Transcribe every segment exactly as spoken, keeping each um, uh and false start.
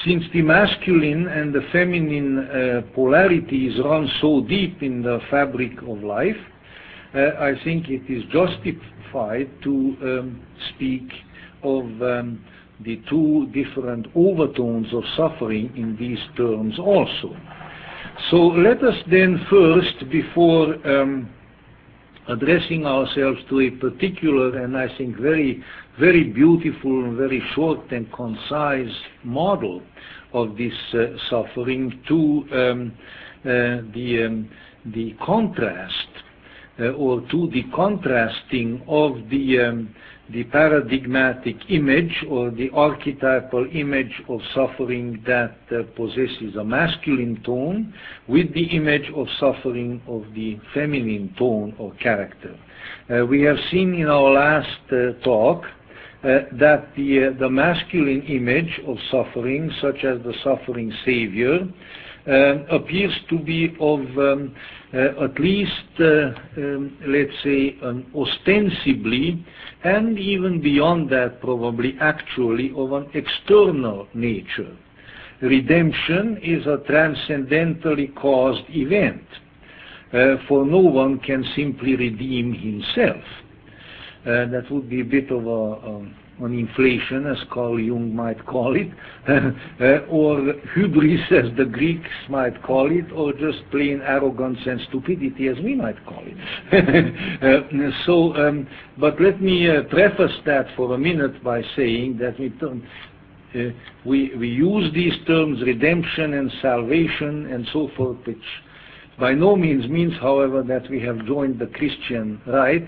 Since the masculine and the feminine uh, polarities run so deep in the fabric of life, uh, I think it is justified to um, speak of um, the two different overtones of suffering in these terms also. So let us then first, before um, addressing ourselves to a particular and I think very, very beautiful and very short and concise model of this uh, suffering, to um, uh, the, um, the contrast uh, or to the contrasting of the um, the paradigmatic image or the archetypal image of suffering that uh, possesses a masculine tone with the image of suffering of the feminine tone or character. Uh, we have seen in our last uh, talk uh, that the, uh, the masculine image of suffering, such as the suffering savior, uh, appears to be of um, uh, at least, uh, um, let's say, an ostensibly, and even beyond that probably actually, of an external nature. Redemption is a transcendentally caused event, uh, for no one can simply redeem himself. Uh, that would be a bit of a, a, an inflation, as Carl Jung might call it, uh, or hubris, as the Greeks might call it, or just plain arrogance and stupidity, as we might call it. uh, so, um, but let me uh, preface that for a minute by saying that we, uh, we, we use these terms, redemption and salvation and so forth, which by no means means, however, that we have joined the Christian right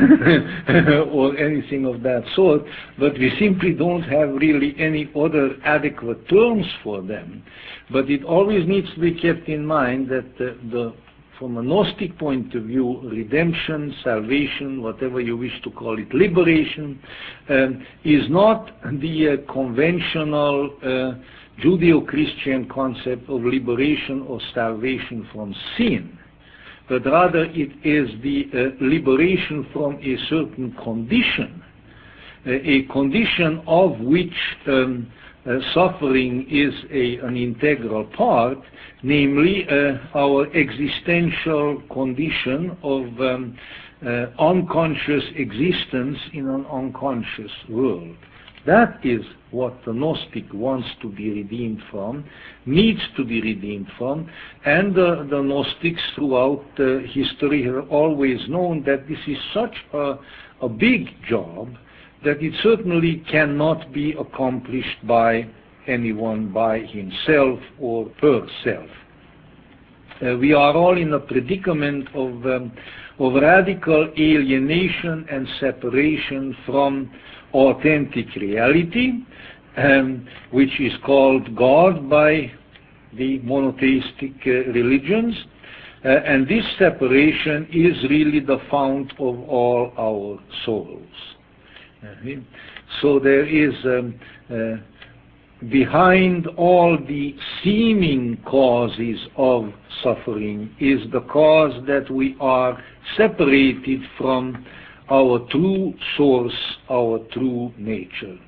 or anything of that sort, but we simply don't have really any other adequate terms for them. But it always needs to be kept in mind that uh, the, from a Gnostic point of view, redemption, salvation, whatever you wish to call it, liberation, um, is not the uh, conventional uh, Judeo-Christian concept of liberation or salvation from sin, but rather it is the uh, liberation from a certain condition, uh, a condition of which um, uh, suffering is a, an integral part, namely uh, our existential condition of um, uh, unconscious existence in an unconscious world. That is what the Gnostic wants to be redeemed from, needs to be redeemed from, and uh, the Gnostics throughout uh, history have always known that this is such a, a big job that it certainly cannot be accomplished by anyone by himself or herself. Uh, we are all in a predicament of, um, of radical alienation and separation from authentic reality, um, which is called God by the monotheistic uh, religions, uh, and this separation is really the fount of all our sorrows. Uh, so there is um, uh, behind all the seeming causes of suffering is the cause that we are separated from our true source, our true nature.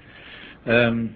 Um,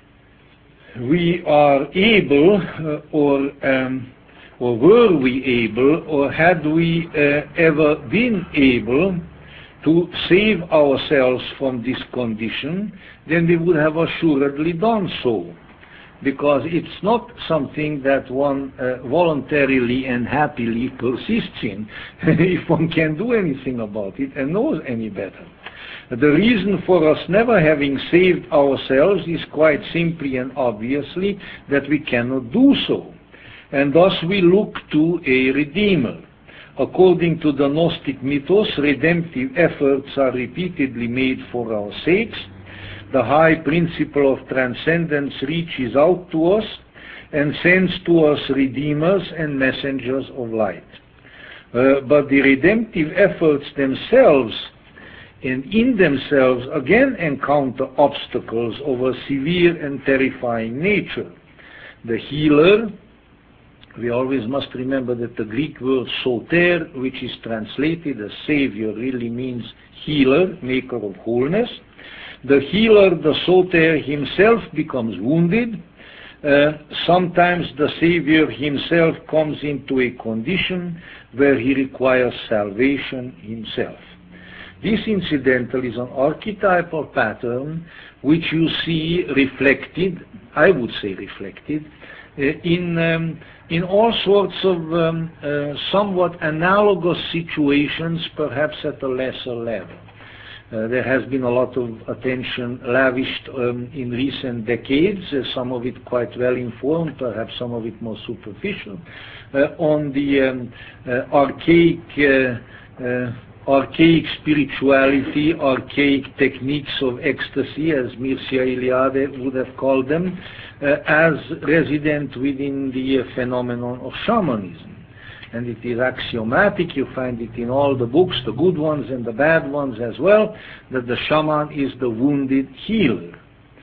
we are able, uh, or um, or were we able, or had we uh, ever been able to save ourselves from this condition, then we would have assuredly done so, because it's not something that one uh, voluntarily and happily persists in if one can do anything about it and knows any better. The reason for us never having saved ourselves is quite simply and obviously that we cannot do so, and thus we look to a Redeemer. According to the Gnostic mythos, redemptive efforts are repeatedly made for our sakes. The high principle of transcendence reaches out to us and sends to us redeemers and messengers of light. Uh, but the redemptive efforts themselves and in themselves again encounter obstacles of a severe and terrifying nature. The healer, we always must remember that the Greek word soter, which is translated as savior, really means healer, maker of wholeness. The healer, the soter himself, becomes wounded, Uh, sometimes the Savior himself comes into a condition where he requires salvation himself. This, incidentally, is an archetypal pattern which you see reflected, I would say reflected, uh, in, um, in all sorts of um, uh, somewhat analogous situations, perhaps at a lesser level. Uh, there has been a lot of attention lavished um, in recent decades, uh, some of it quite well informed, perhaps some of it more superficial, uh, on the um, uh, archaic, uh, uh, archaic spirituality, archaic techniques of ecstasy, as Mircea Eliade would have called them, uh, as resident within the uh, phenomenon of shamanism. And it is axiomatic, you find it in all the books, the good ones and the bad ones as well, that the shaman is the wounded healer.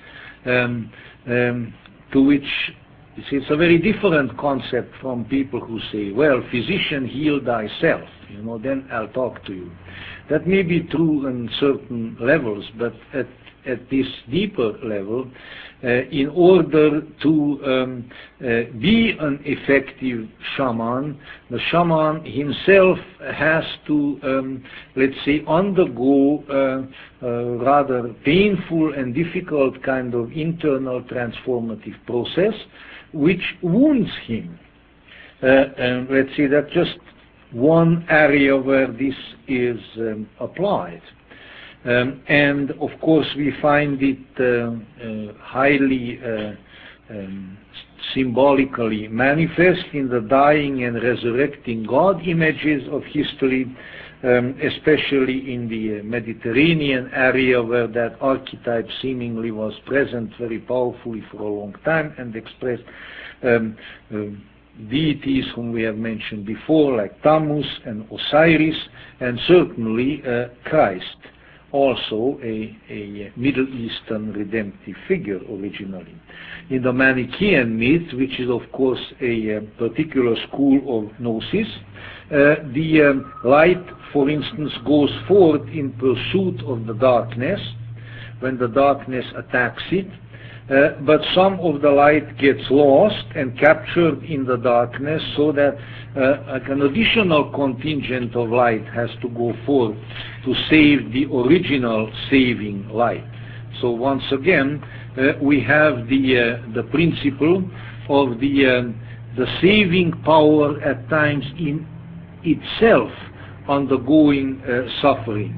Um, um, to which, it's a very different concept from people who say, well, physician, heal thyself, you know, then I'll talk to you. That may be true on certain levels, but at, at this deeper level, Uh, in order to um, uh, be an effective shaman, the shaman himself has to, um, let's say, undergo uh, uh, rather painful and difficult kind of internal transformative process, which wounds him. Uh, and let's say that's just one area where this is um, applied. Um, and of course we find it uh, uh, highly uh, um, symbolically manifest in the dying and resurrecting God images of history, um, especially in the Mediterranean area where that archetype seemingly was present very powerfully for a long time and expressed um, uh, deities whom we have mentioned before, like Tammuz and Osiris, and certainly uh, Christ, also a, a Middle Eastern redemptive figure originally. In the Manichaean myth, which is of course a, a particular school of Gnosis, uh, the um, light, for instance, goes forth in pursuit of the darkness, when the darkness attacks it, uh, but some of the light gets lost and captured in the darkness, so that uh, an additional contingent of light has to go forth to save the original saving light. So once again, uh, we have the uh, the principle of the um, the saving power at times in itself undergoing uh, suffering.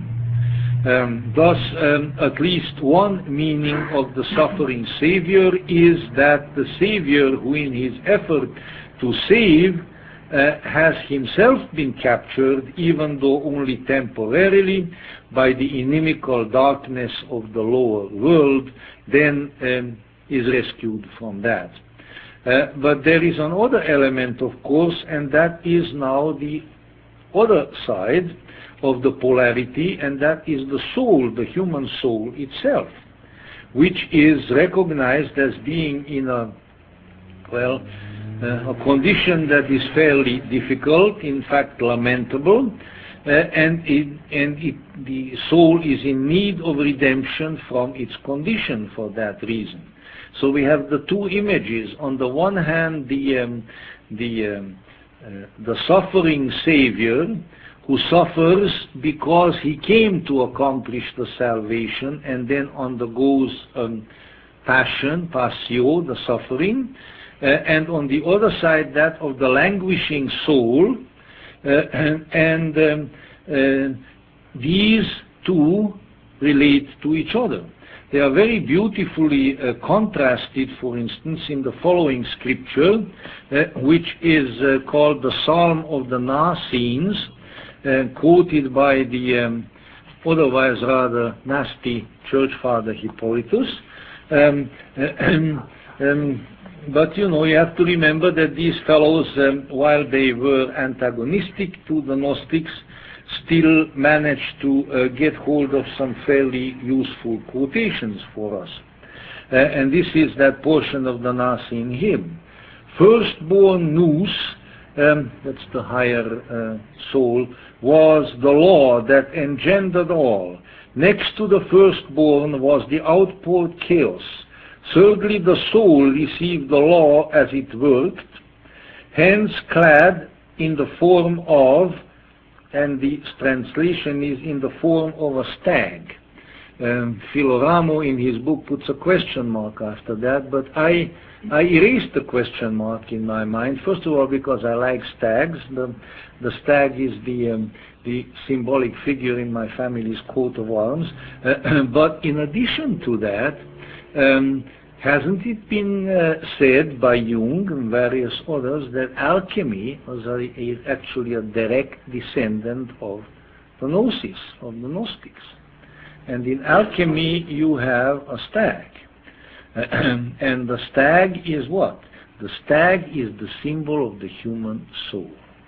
Um, thus, um, at least one meaning of the suffering Savior is that the Savior, who in his effort to save uh, has himself been captured, even though only temporarily, by the inimical darkness of the lower world, then um, is rescued from that. Uh, but there is another element, of course, and that is now the other side of the polarity, and that is the soul, the human soul itself, which is recognized as being in a, well, uh, a condition that is fairly difficult, in fact lamentable, uh, and, it, and it, the soul is in need of redemption from its condition for that reason. So we have the two images. On the one hand, the, um, the, um, uh, the suffering Savior, who suffers because he came to accomplish the salvation and then undergoes um, passion, passio, the suffering, uh, and on the other side that of the languishing soul, uh, and, and um, uh, these two relate to each other. They are very beautifully uh, contrasted, for instance, in the following scripture, uh, which is uh, called the Psalm of the Naasines, Uh, quoted by the um, otherwise rather nasty church father Hippolytus. Um, um, but you know, you have to remember that these fellows, um, while they were antagonistic to the Gnostics, still managed to uh, get hold of some fairly useful quotations for us. Uh, and this is that portion of the Nicene hymn. Firstborn nous, Um, that's the higher uh, soul, was the law that engendered all. Next to the firstborn was the outpoured chaos. Thirdly, the soul received the law as it worked, hence clad in the form of, and the translation is in the form of a stag. Um, Filoramo in his book puts a question mark after that, but I, I erased the question mark in my mind, first of all because I like stags. The, the stag is the, um, the symbolic figure in my family's coat of arms, uh, but in addition to that, um, hasn't it been uh, said by Jung and various others that alchemy was a, is actually a direct descendant of the Gnosis, of the Gnostics? And in alchemy you have a stag. And the stag is what? The stag is the symbol of the human soul.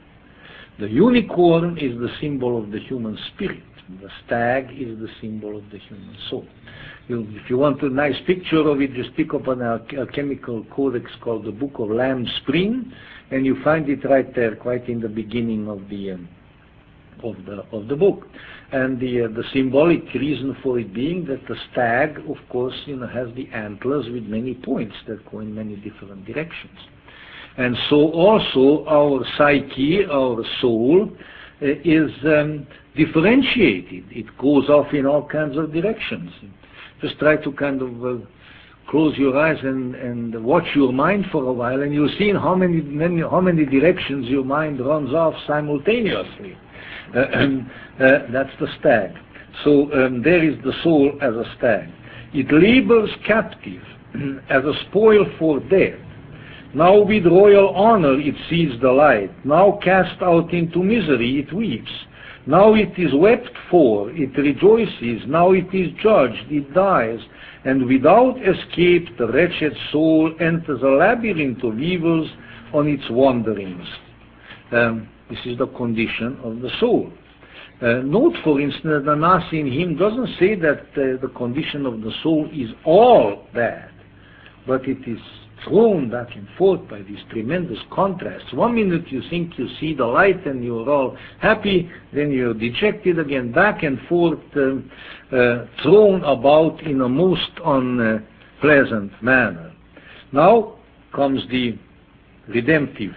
The unicorn is the symbol of the human spirit. The stag is the symbol of the human soul. You, if you want a nice picture of it, just pick up an alchemical codex called the Book of Lamb Spring, and you find it right there, quite in the beginning of the um, of the of the book. And the uh, the symbolic reason for it being that the stag, of course, you know, has the antlers with many points that go in many different directions. And so also our psyche, our soul, uh, is um, differentiated. It goes off in all kinds of directions. Just try to kind of uh, close your eyes and, and watch your mind for a while, and you'll see in how many, many how many directions your mind runs off simultaneously. Uh, uh, that's the stag. So um, there is the soul as a stag. It labors captive as a spoil for death. Now with royal honor it sees the light. Now cast out into misery it weeps. Now it is wept for, it rejoices. Now it is judged, it dies. And without escape the wretched soul enters a labyrinth of evils on its wanderings. Um, this is the condition of the soul. Uh, note, for instance, that the Nassim hymn doesn't say that uh, the condition of the soul is all bad, but it is thrown back and forth by these tremendous contrasts. One minute you think you see the light and you're all happy, then you're dejected again, back and forth, um, uh, thrown about in a most unpleasant manner. Now comes the redemptive.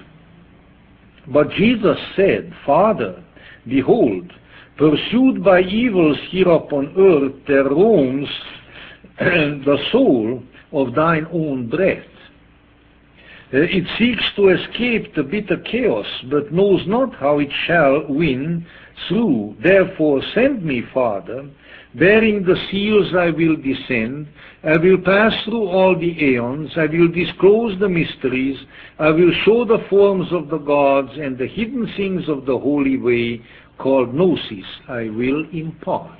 But Jesus said, Father, behold, pursued by evils here upon earth, there roams the soul of thine own breath. Uh, it seeks to escape the bitter chaos, but knows not how it shall win through. Therefore send me, Father, bearing the seals I will descend. I will pass through all the aeons. I will disclose the mysteries. I will show the forms of the gods and the hidden things of the holy way called Gnosis. I will impart.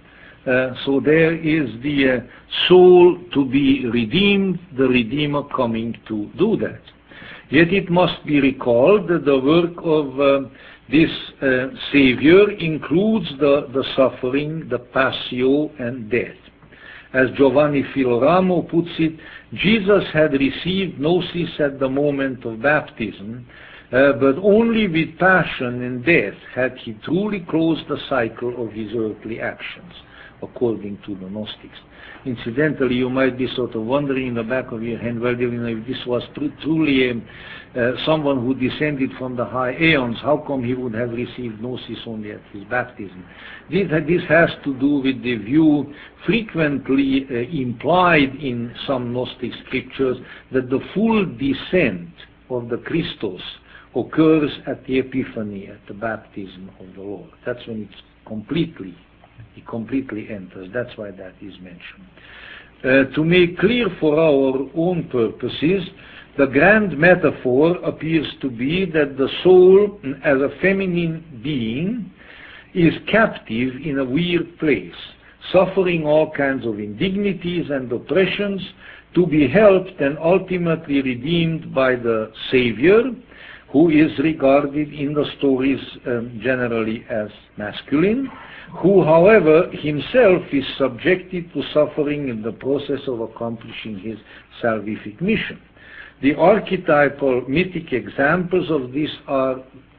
Uh, so there is the uh, soul to be redeemed, the Redeemer coming to do that. Yet it must be recalled that the work of uh, this uh, Savior includes the, the suffering, the passio, and death. As Giovanni Filoramo puts it, Jesus had received Gnosis at the moment of baptism, uh, but only with passion and death had he truly closed the cycle of his earthly actions, according to the Gnostics. Incidentally, you might be sort of wondering in the back of your hand, well, you know, if this was tr truly um, uh, someone who descended from the high aeons, how come he would have received Gnosis only at his baptism? This, this has to do with the view frequently uh, implied in some Gnostic scriptures that the full descent of the Christos occurs at the Epiphany, at the baptism of the Lord. That's when it's completely He completely enters. That's why that is mentioned. Uh, to make clear for our own purposes, the grand metaphor appears to be that the soul, as a feminine being, is captive in a weird place, suffering all kinds of indignities and oppressions, to be helped and ultimately redeemed by the Savior, who is regarded in the stories um, generally as masculine, who, however, himself is subjected to suffering in the process of accomplishing his salvific mission. The archetypal mythic examples of this are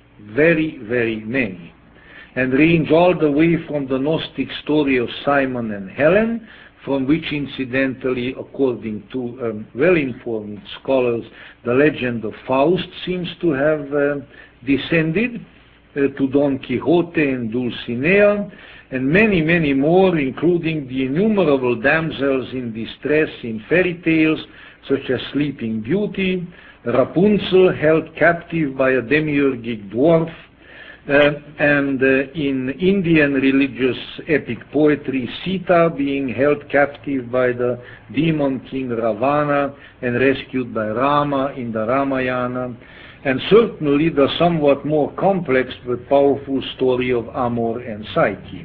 very, very many, and range all the way from the Gnostic story of Simon and Helen, from which incidentally, according to um, well-informed scholars, the legend of Faust seems to have uh, descended uh, to Don Quixote and Dulcinea, and many, many more, including the innumerable damsels in distress in fairy tales, such as Sleeping Beauty, Rapunzel held captive by a demiurgic dwarf, uh, and uh, in Indian religious epic poetry, Sita being held captive by the demon king Ravana and rescued by Rama in the Ramayana, and certainly the somewhat more complex but powerful story of Amor and Psyche.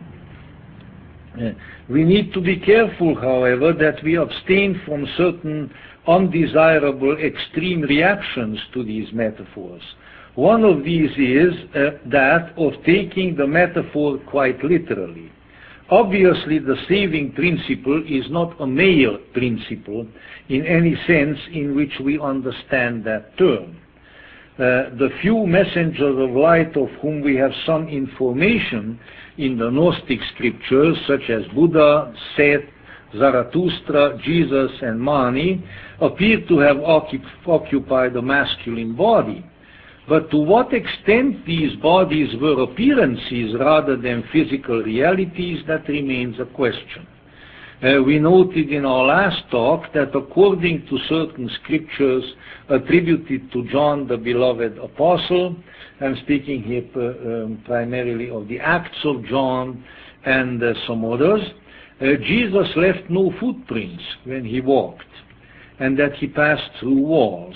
Uh, we need to be careful, however, that we abstain from certain undesirable extreme reactions to these metaphors. One of these is uh, that of taking the metaphor quite literally. Obviously, the saving principle is not a male principle in any sense in which we understand that term. Uh, the few messengers of light of whom we have some information in the Gnostic scriptures, such as Buddha, Seth, Zarathustra, Jesus, and Mani, appear to have occup occupied a masculine body. But to what extent these bodies were appearances rather than physical realities, that remains a question. Uh, we noted in our last talk that according to certain scriptures attributed to John the beloved apostle, I'm speaking here uh, um, primarily of the Acts of John and uh, some others, uh, Jesus left no footprints when he walked, and that he passed through walls.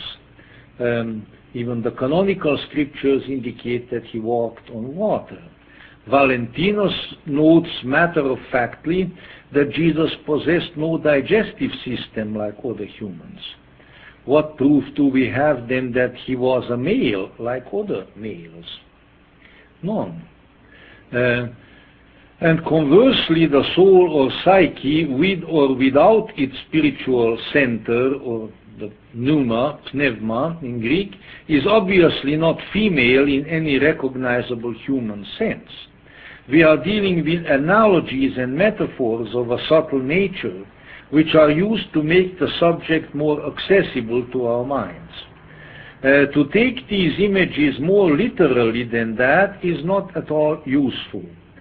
Um, even the canonical scriptures indicate that he walked on water. Valentinus notes matter-of-factly that Jesus possessed no digestive system like other humans. What proof do we have then that he was a male like other males? None. Uh, and conversely, the soul or psyche, with or without its spiritual center, or the pneuma, pneuma in Greek, is obviously not female in any recognizable human sense. We are dealing with analogies and metaphors of a subtle nature, which are used to make the subject more accessible to our minds. Uh, to take these images more literally than that is not at all useful.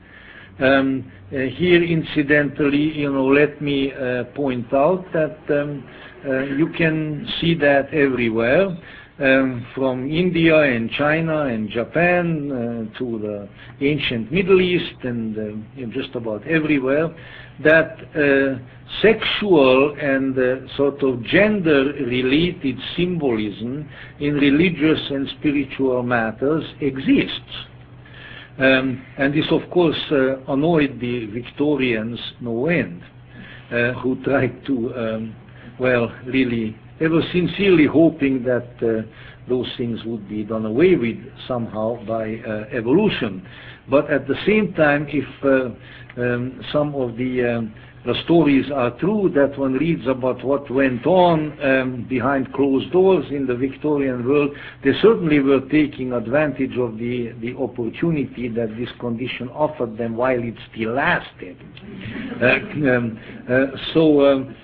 Um, uh, here, incidentally, you know, let me uh, point out that um, uh, you can see that everywhere, um, from India and China and Japan uh, to the ancient Middle East and uh, just about everywhere, that uh, sexual and uh, sort of gender-related symbolism in religious and spiritual matters exists. Um, and this, of course, uh, annoyed the Victorians no end, uh, who tried to, um, well, really, they were sincerely hoping that uh, those things would be done away with somehow by uh, evolution. But at the same time, if uh, um, some of the, um, the stories are true, that one reads about what went on um, behind closed doors in the Victorian world, they certainly were taking advantage of the, the opportunity that this condition offered them while it still lasted. Uh, um, uh, so, um,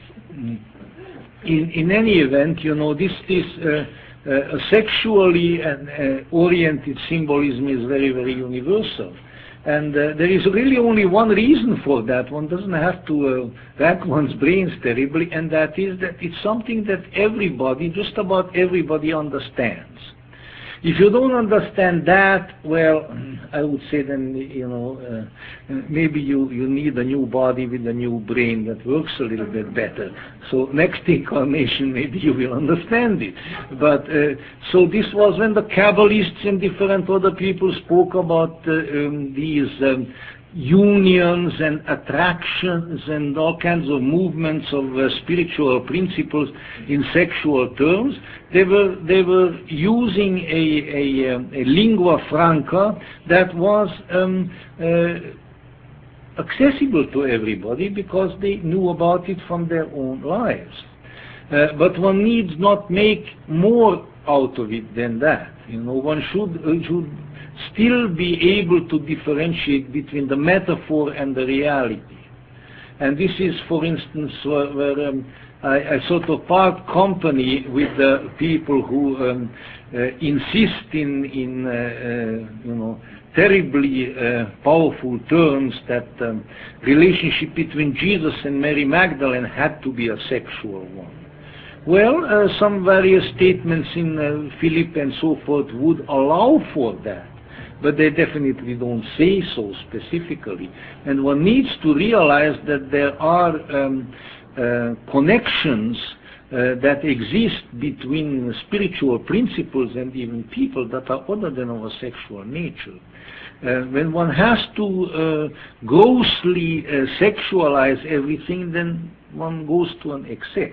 in, in any event, you know, this, this uh, uh, sexually uh, oriented symbolism is very, very universal. And uh, there is really only one reason for that. One doesn't have to uh, rack one's brains terribly, and that is that it's something that everybody, just about everybody, understands. If you don't understand that, well, I would say then, you know, uh, maybe you, you need a new body with a new brain that works a little bit better. So next incarnation, maybe you will understand it. But uh, so this was when the Kabbalists and different other people spoke about uh, um, these um, unions and attractions and all kinds of movements of uh, spiritual principles in sexual terms. They were they were using a a, um, a lingua franca that was um, uh, accessible to everybody because they knew about it from their own lives. Uh, but one needs not make more out of it than that. You know, one should uh, should still be able to differentiate between the metaphor and the reality. And this is, for instance, where, where um, I, I sort of part company with the people who um, uh, insist in, in uh, uh, you know, terribly uh, powerful terms that um, relationship between Jesus and Mary Magdalene had to be a sexual one. Well, uh, some various statements in uh, Philip and so forth would allow for that, but they definitely don't say so specifically. And one needs to realize that there are um, uh, connections uh, that exist between spiritual principles and even people that are other than of a sexual nature. Uh, when one has to uh, grossly uh, sexualize everything, then one goes to an excess.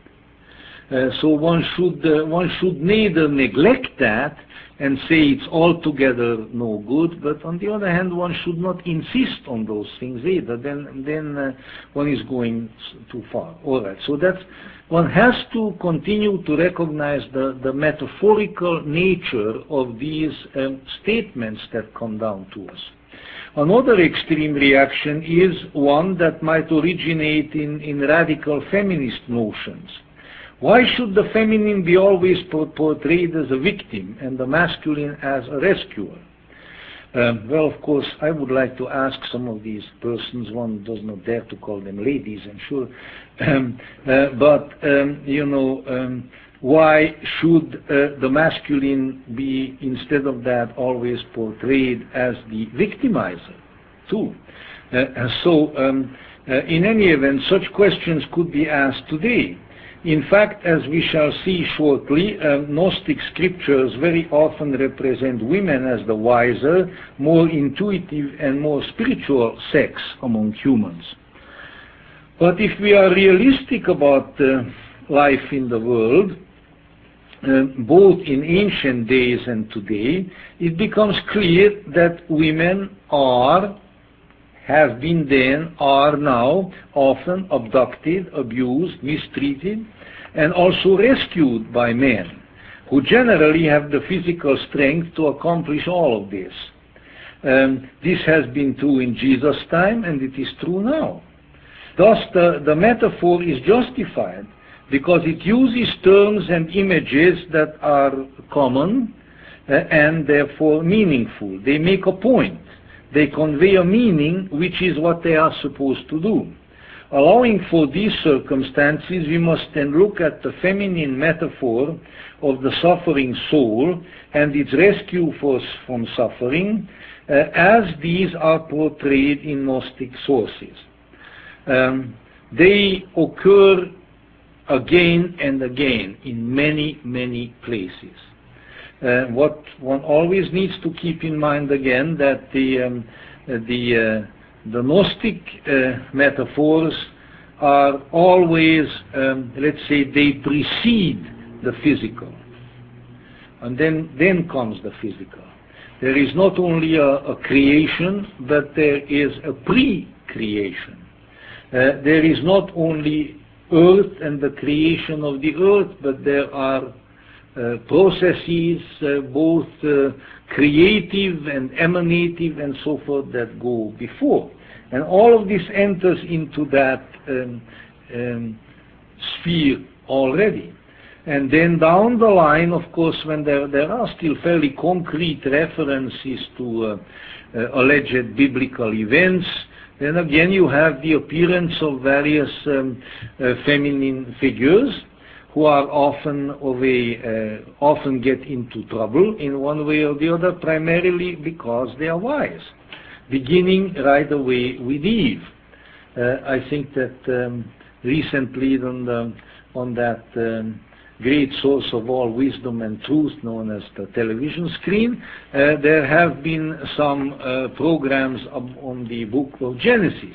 Uh, so one should uh, one should neither neglect that and say it's altogether no good, but on the other hand, one should not insist on those things either. Then then uh, one is going too far. All right. So that's one has to continue to recognize the the metaphorical nature of these um, statements that come down to us. Another extreme reaction is one that might originate in in radical feminist notions. Why should the feminine be always portrayed as a victim and the masculine as a rescuer? Um, well, of course, I would like to ask some of these persons, one does not dare to call them ladies, I'm sure, um, uh, but, um, you know, um, why should uh, the masculine be, instead of that, always portrayed as the victimizer, too? Uh, so, um, uh, in any event, such questions could be asked today. In fact, as we shall see shortly, uh, Gnostic scriptures very often represent women as the wiser, more intuitive and more spiritual sex among humans. But if we are realistic about uh, life in the world, uh, both in ancient days and today, it becomes clear that women are, have been then, are now often abducted, abused, mistreated, and also rescued by men, who generally have the physical strength to accomplish all of this. Um, this has been true in Jesus' time, and it is true now. Thus, the, the metaphor is justified because it uses terms and images that are common uh, and therefore meaningful. They make a point. They convey a meaning, which is what they are supposed to do. Allowing for these circumstances, we must then look at the feminine metaphor of the suffering soul and its rescue for, from suffering, uh, as these are portrayed in Gnostic sources. Um, they occur again and again in many, many places. Uh, what one always needs to keep in mind again, that the um, the uh, the Gnostic uh, metaphors are always, um, let's say, they precede the physical, and then then comes the physical. There is not only a, a creation, but there is a pre-creation. Uh, there is not only earth and the creation of the earth, but there are Uh, processes, uh, both uh, creative and emanative and so forth, that go before. And all of this enters into that um, um, sphere already. And then down the line, of course, when there, there are still fairly concrete references to uh, uh, alleged biblical events, then again you have the appearance of various um, uh, feminine figures, who are often of a, uh, often get into trouble in one way or the other, primarily because they are wise, beginning right away with Eve. Uh, I think that um, recently on, the, on that um, great source of all wisdom and truth known as the television screen, uh, there have been some uh, programs on the book of Genesis.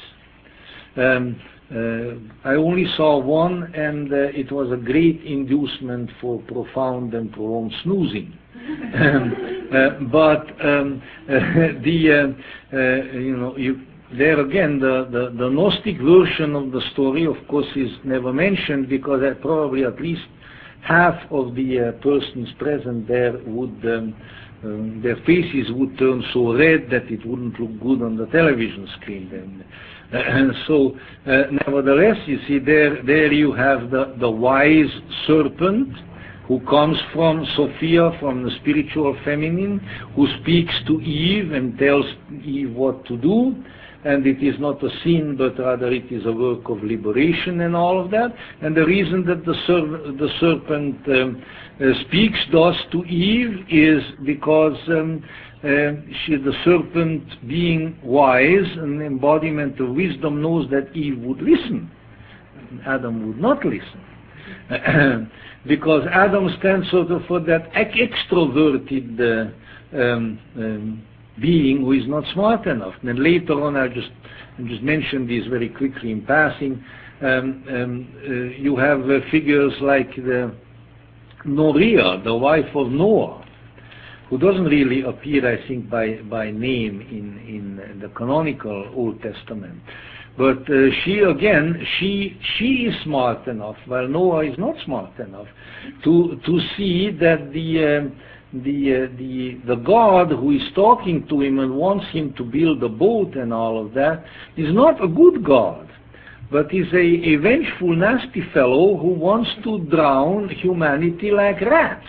Um, Uh, I only saw one, and uh, it was a great inducement for profound and prolonged snoozing. um, uh, but um, uh, the uh, uh, you know you, there again the, the the Gnostic version of the story, of course, is never mentioned, because uh, probably at least half of the uh, persons present there would um, um, their faces would turn so red that it wouldn't look good on the television screen. Then. And so, uh, nevertheless, you see, there, there you have the, the wise serpent who comes from Sophia, from the spiritual feminine, who speaks to Eve and tells Eve what to do. And it is not a sin, but rather it is a work of liberation and all of that. And the reason that the, ser- the serpent um, uh, speaks thus to Eve is because um, uh, she, the serpent, being wise, an embodiment of wisdom, knows that Eve would listen. Adam would not listen. Because Adam stands sort of for that extroverted uh, um, um, being who is not smart enough. And later on, I'll just, I'll just mention this very quickly in passing. Um, um, uh, you have uh, figures like the Noria, the wife of Noah, who doesn't really appear, I think, by, by name in, in the canonical Old Testament. But uh, she, again, she, she is smart enough, while Noah is not smart enough, to, to see that the... Um, The, uh, the, the God who is talking to him and wants him to build a boat and all of that is not a good God, but is a, a vengeful, nasty fellow who wants to drown humanity like rats.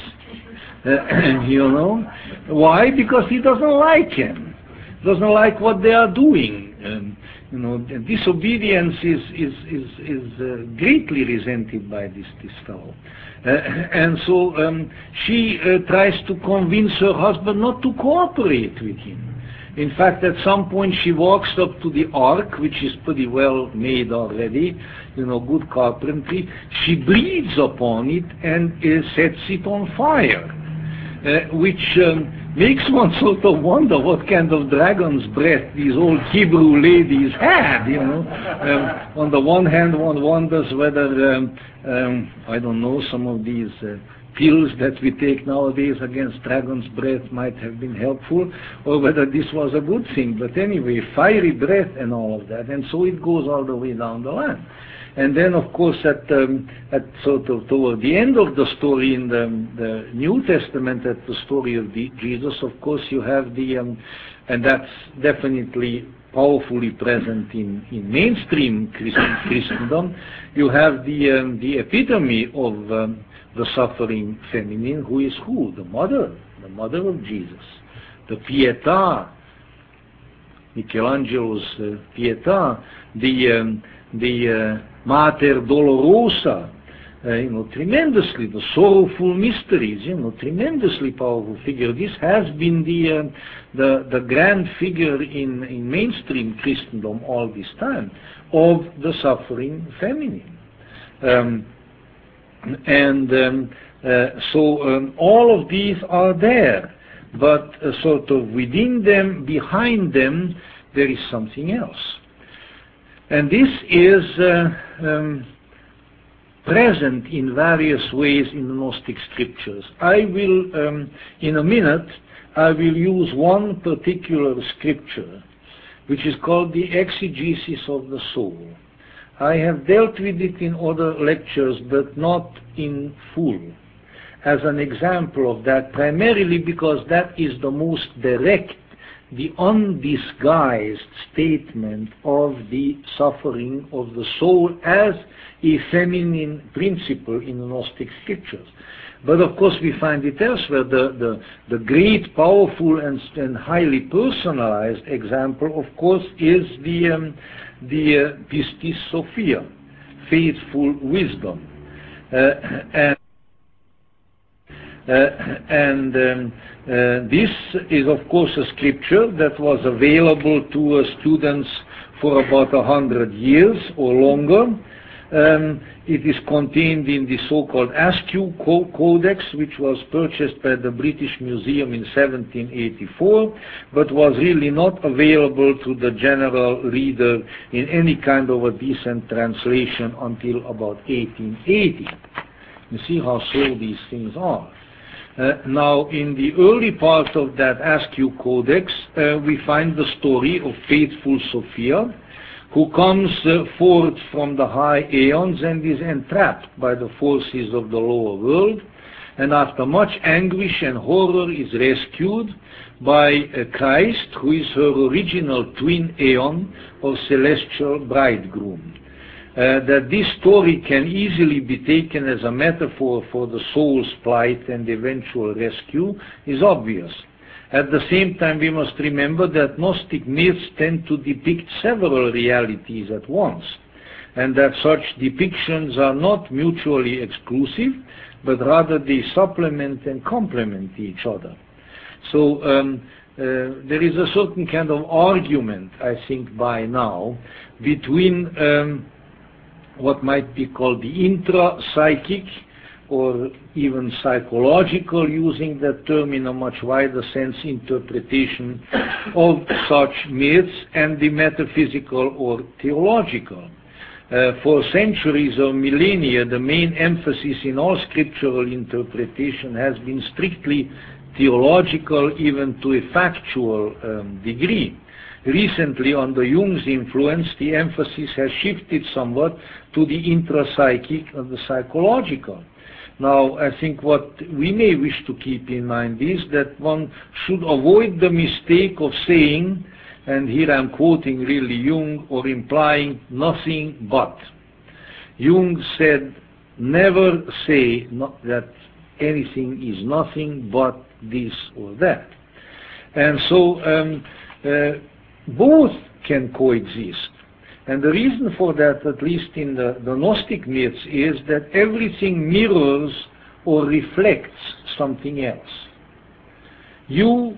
Uh, you know? Why? Because he doesn't like him. Doesn't like what they are doing. Um, you know, disobedience is, is, is, is uh, greatly resented by this, this fellow. Uh, and so um, she uh, tries to convince her husband not to cooperate with him. In fact, at some point she walks up to the ark, which is pretty well made already, you know, good carpentry. She breathes upon it and uh, sets it on fire, uh, which um, makes one sort of wonder what kind of dragon's breath these old Hebrew ladies had, you know. Um, on the one hand, one wonders whether, um, um, I don't know, some of these uh, pills that we take nowadays against dragon's breath might have been helpful, or whether this was a good thing. But anyway, fiery breath and all of that, and so it goes all the way down the line. And then, of course, at, um, at sort of toward the end of the story in the, the New Testament, at the story of the, Jesus, of course, you have the, um, and that's definitely powerfully present in, in mainstream Christian, Christendom, you have the, um, the epitome of um, the suffering feminine, who is who? The mother, the mother of Jesus, the Pietà, Michelangelo's uh, Pietà, the um, the uh, Mater Dolorosa, uh, you know, tremendously, the sorrowful mysteries, you know, tremendously powerful figure. This has been the uh, the, the grand figure in, in mainstream Christendom all this time, of the suffering feminine. Um, and um, uh, so um, all of these are there, but uh, sort of within them, behind them, there is something else. And this is uh, um, present in various ways in the Gnostic scriptures. I will, um, in a minute, I will use one particular scripture, which is called the exegesis of the soul. I have dealt with it in other lectures, but not in full, as an example of that, primarily because that is the most direct, the undisguised statement of the suffering of the soul as a feminine principle in the Gnostic scriptures. But of course we find it elsewhere. The, the, the great, powerful, and, and highly personalized example, of course, is the, um, the uh, Pistis Sophia, faithful wisdom. Uh, and Uh, and um, uh, this is, of course, a scripture that was available to uh, students for about a hundred years or longer. Um, it is contained in the so-called Askew Codex, which was purchased by the British Museum in seventeen eighty-four, but was really not available to the general reader in any kind of a decent translation until about eighteen eighty. You see how slow these things are. Uh, now, in the early part of that Askew Codex, uh, we find the story of faithful Sophia, who comes uh, forth from the high aeons and is entrapped by the forces of the lower world, and after much anguish and horror is rescued by uh, Christ, who is her original twin aeon or celestial bridegroom. Uh, that this story can easily be taken as a metaphor for the soul's plight and eventual rescue is obvious. At the same time, we must remember that Gnostic myths tend to depict several realities at once, and that such depictions are not mutually exclusive, but rather they supplement and complement each other. So um, uh, there is a certain kind of argument, I think, by now, between um, what might be called the intra-psychic or even psychological, using that term in a much wider sense, interpretation of such myths, and the metaphysical or theological. Uh, for centuries or millennia, the main emphasis in all scriptural interpretation has been strictly theological, even to a factual um, degree. Recently, under Jung's influence, the emphasis has shifted somewhat to the intrapsychic and the psychological. Now, I think what we may wish to keep in mind is that one should avoid the mistake of saying, and here I'm quoting really Jung, or implying nothing but. Jung said, never say not that anything is nothing but this or that. And so um, uh, both can coexist. And the reason for that, at least in the, the Gnostic myths, is that everything mirrors or reflects something else. You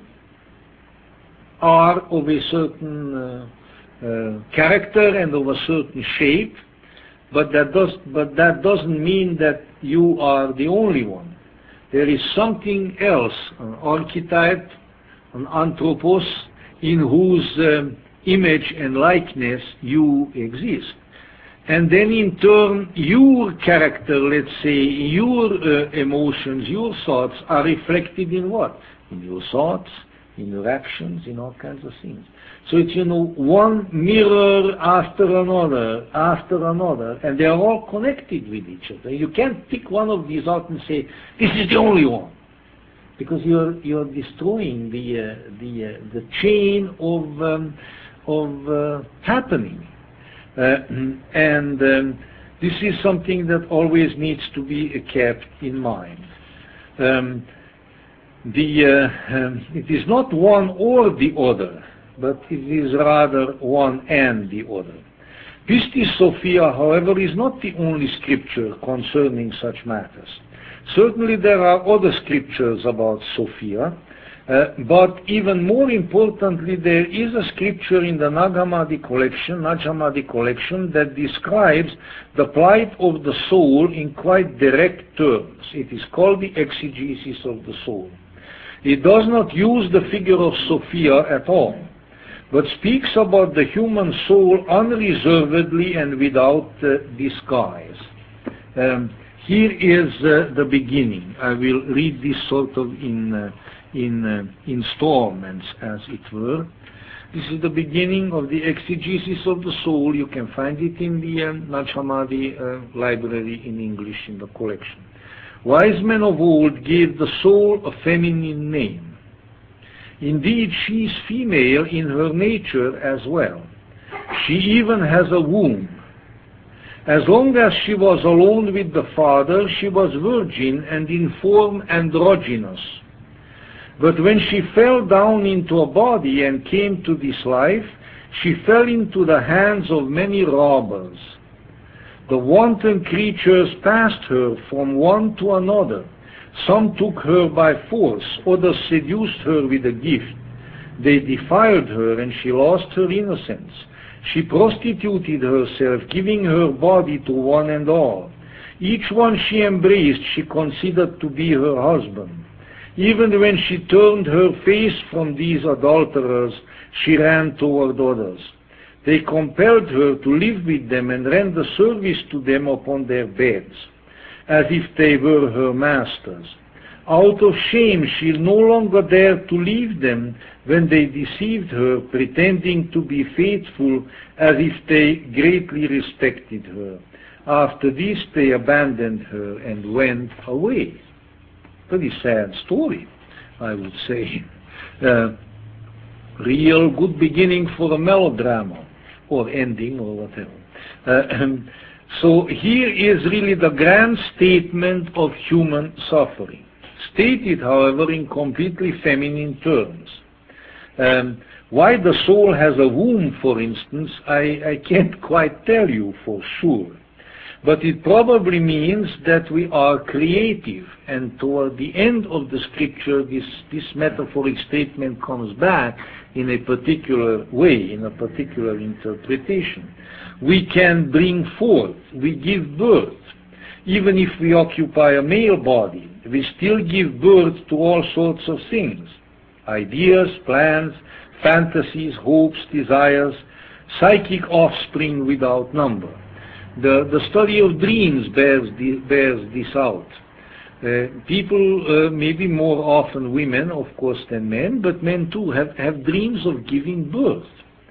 are of a certain uh, uh, character and of a certain shape, but that, does, but that doesn't mean that you are the only one. There is something else, an archetype, an anthropos, in whose um, image and likeness you exist. And then in turn, your character, let's say, your uh, emotions, your thoughts are reflected in what? In your thoughts, in your actions, in all kinds of things. So it's, you know, one mirror after another, after another, and they are all connected with each other. You can't pick one of these out and say, this is the only one, because you're you're destroying the uh, the uh, the chain of um, of uh, happening, uh, and um, this is something that always needs to be uh, kept in mind. Um, the uh, um, it is not one or the other, but it is rather one and the other. Pistis Sophia, however, is not the only scripture concerning such matters. Certainly there are other scriptures about Sophia, uh, but even more importantly, there is a scripture in the Nag Hammadi collection, Nag Hammadi collection, that describes the plight of the soul in quite direct terms. It is called the Exegesis of the Soul. It does not use the figure of Sophia at all, but speaks about the human soul unreservedly and without uh, disguise. Um, Here is uh, the beginning. I will read this sort of in uh, in uh, installments, as it were. This is the beginning of the Exegesis of the Soul. You can find it in the uh, Nag Hammadi uh, library in English in the collection. Wise men of old gave the soul a feminine name. Indeed, she is female in her nature as well. She even has a womb. As long as she was alone with the Father, she was virgin and in form androgynous. But when she fell down into a body and came to this life, she fell into the hands of many robbers. The wanton creatures passed her from one to another. Some took her by force, others seduced her with a gift. They defiled her, and she lost her innocence. She prostituted herself, giving her body to one and all. Each one she embraced she considered to be her husband. Even when she turned her face from these adulterers, she ran toward others. They compelled her to live with them and render service to them upon their beds, as if they were her masters. Out of shame she no longer dared to leave them when they deceived her, pretending to be faithful as if they greatly respected her. After this they abandoned her and went away. pretty sad story, I would say. Uh, real good beginning for a melodrama, or ending, or whatever. Uh, so here is really the grand statement of human suffering, stated, however, in completely feminine terms. Um, why the soul has a womb, for instance, I, I can't quite tell you for sure. But it probably means that we are creative, and toward the end of the scripture, this, this metaphoric statement comes back in a particular way, in a particular interpretation. We can bring forth, we give birth. Even if we occupy a male body, we still give birth to all sorts of things. Ideas, plans, fantasies, hopes, desires, psychic offspring without number. The, the study of dreams bears, the, bears this out. Uh, people, uh, maybe more often women, of course, than men, but men too have, have dreams of giving birth.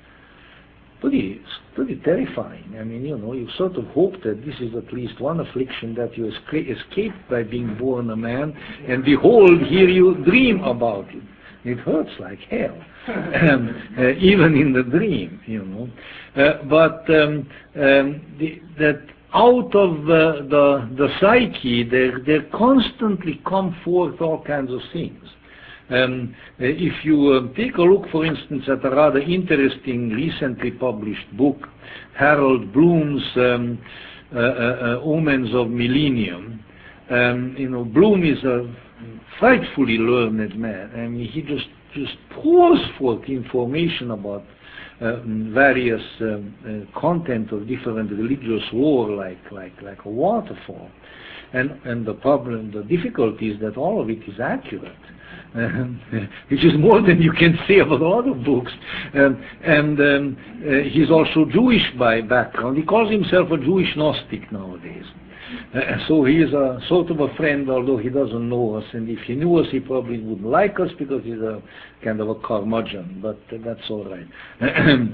Pretty, pretty terrifying. I mean, you know, you sort of hope that this is at least one affliction that you esca escaped by being born a man, and behold, here you dream about it. It hurts like hell, um, uh, even in the dream, you know. Uh, but um, um, the, that out of uh, the, the psyche, there, there constantly come forth all kinds of things. Um, uh, if you uh, take a look, for instance, at a rather interesting, recently published book, Harold Bloom's um, uh, uh, Omens of Millennium, um, you know, Bloom is a frightfully learned man. I mean, he just, just pours forth information about uh, various um, uh, content of different religious lore like, like, like a waterfall. And, and the problem, the difficulty is that all of it is accurate, um, which is more than you can say about other books. Um, and um, uh, he's also Jewish by background. He calls himself a Jewish Gnostic nowadays. Uh, so he is a sort of a friend, although he doesn't know us, and if he knew us, he probably wouldn't like us because he's a kind of a curmudgeon, but uh, that's all right. uh,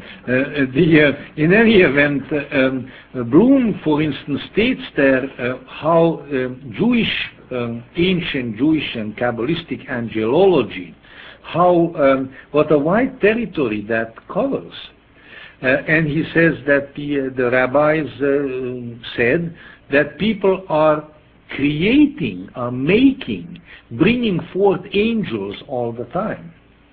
the, uh, in any event, uh, um, uh, Bloom, for instance, states there uh, how uh, Jewish, um, ancient Jewish and Kabbalistic angelology, how, um, what a wide territory that covers. Uh, and he says that the, uh, the rabbis uh, said that people are creating, are making, bringing forth angels all the time.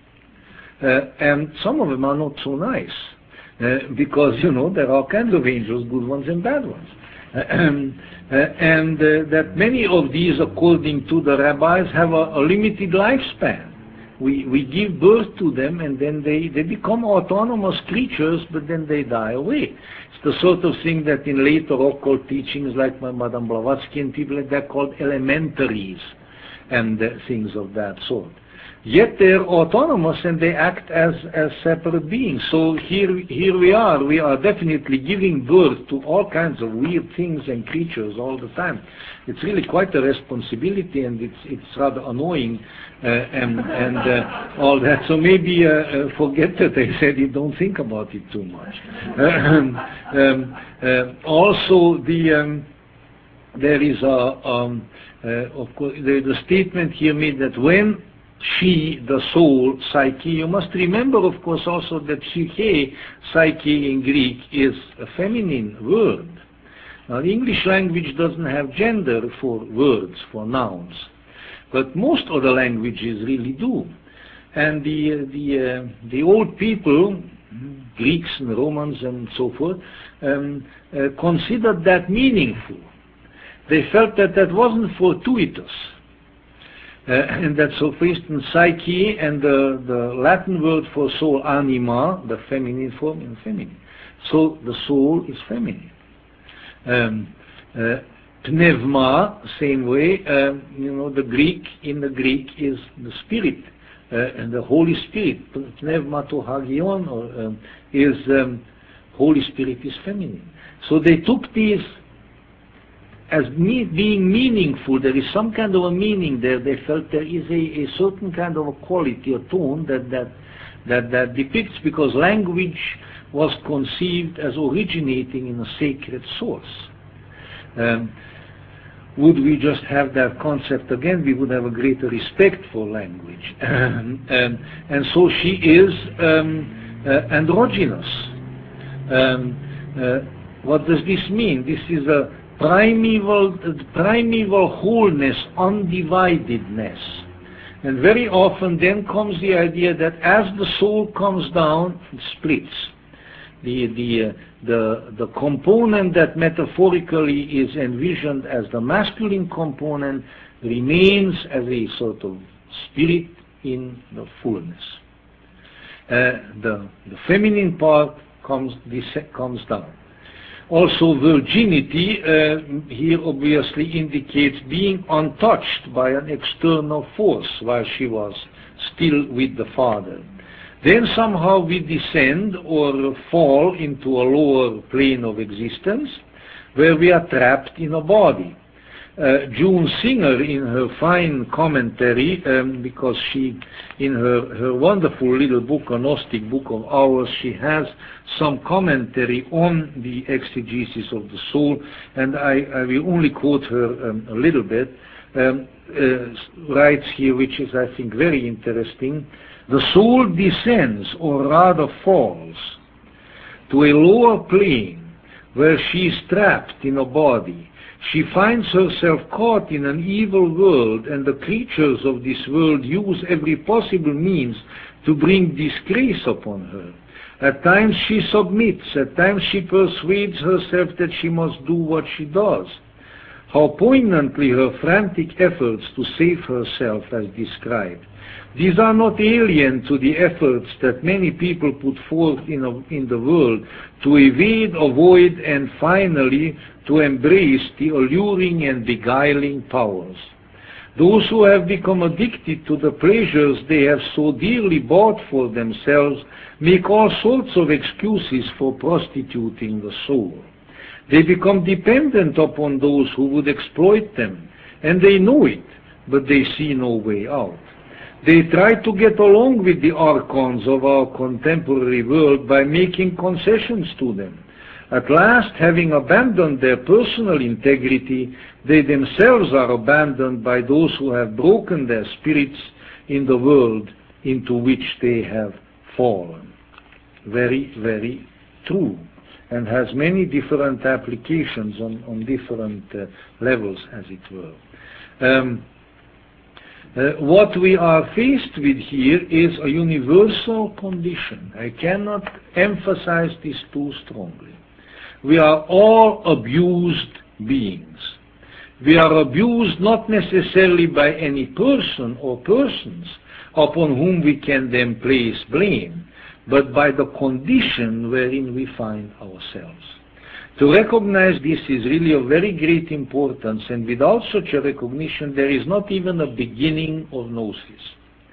Uh, and some of them are not so nice, uh, because, you know, there are all kinds of angels, good ones and bad ones. Uh, uh, and uh, that many of these, according to the rabbis, have a, a limited lifespan. We, we give birth to them, and then they, they become autonomous creatures, but then they die away. It's the sort of thing that in later occult teachings, like by Madame Blavatsky and people like that, called elementaries and uh, things of that sort. Yet they're autonomous and they act as, as separate beings. So here, here we are. We are definitely giving birth to all kinds of weird things and creatures all the time. It's really quite a responsibility, and it's, it's rather annoying uh, and, and uh, all that. So maybe uh, uh, forget that I said it, don't think about it too much. um, um, uh, also, the, um, there is a, um, uh, of course, the, the statement here made that when she, the soul, psyche, you must remember, of course, also that psyche, psyche in Greek, is a feminine word. Now, the English language doesn't have gender for words, for nouns, but most other languages really do. And the, the, uh, the old people, Greeks and Romans and so forth, um, uh, considered that meaningful. They felt that that wasn't fortuitous. Uh, and that, so for instance, psyche and the, the Latin word for soul, anima, the feminine form, is feminine. So the soul is feminine. Um, uh, pneuma, same way, um, you know, the Greek, in the Greek is the spirit, uh, and the Holy Spirit, pneumatohagion, or, um, is, um, Holy Spirit is feminine. So they took these as me being meaningful. There is some kind of a meaning there. They felt there is a, a certain kind of a quality, a tone that that that, that depicts, because language was conceived as originating in a sacred source. Um, would we just have that concept again, we would have a greater respect for language. um, and so she is um, uh, androgynous. Um, uh, what does this mean? This is a primeval, primeval wholeness, undividedness. And very often then comes the idea that as the soul comes down, it splits. The, the, uh, the, the component that metaphorically is envisioned as the masculine component remains as a sort of spirit in the fullness. Uh, the, the feminine part comes, comes down. Also, virginity uh, here obviously indicates being untouched by an external force while she was still with the father. Then somehow we descend or fall into a lower plane of existence where we are trapped in a body. Uh, June Singer, in her fine commentary, um, because she, in her, her wonderful little book, A Gnostic Book of Hours, she has some commentary on the exegesis of the soul, and I, I will only quote her um, a little bit. Um, uh, writes here, which is, I think, very interesting. The soul descends, or rather falls, to a lower plane where she is trapped in a body. She finds herself caught in an evil world, and the creatures of this world use every possible means to bring disgrace upon her. At times she submits, at times she persuades herself that she must do what she does. How poignantly her frantic efforts to save herself as described. These are not alien to the efforts that many people put forth in, a, in the world to evade, avoid, and finally to embrace the alluring and beguiling powers. Those who have become addicted to the pleasures they have so dearly bought for themselves make all sorts of excuses for prostituting the soul. They become dependent upon those who would exploit them, and they know it, but they see no way out. They try to get along with the archons of our contemporary world by making concessions to them. At last, having abandoned their personal integrity, they themselves are abandoned by those who have broken their spirits in the world into which they have fallen. Very, very true, and has many different applications on, on different uh, levels, as it were. Um, Uh, what we are faced with here is a universal condition. I cannot emphasize this too strongly. We are all abused beings. We are abused not necessarily by any person or persons upon whom we can then place blame, but by the condition wherein we find ourselves. To recognize this is really of very great importance, and without such a recognition there is not even a beginning of gnosis.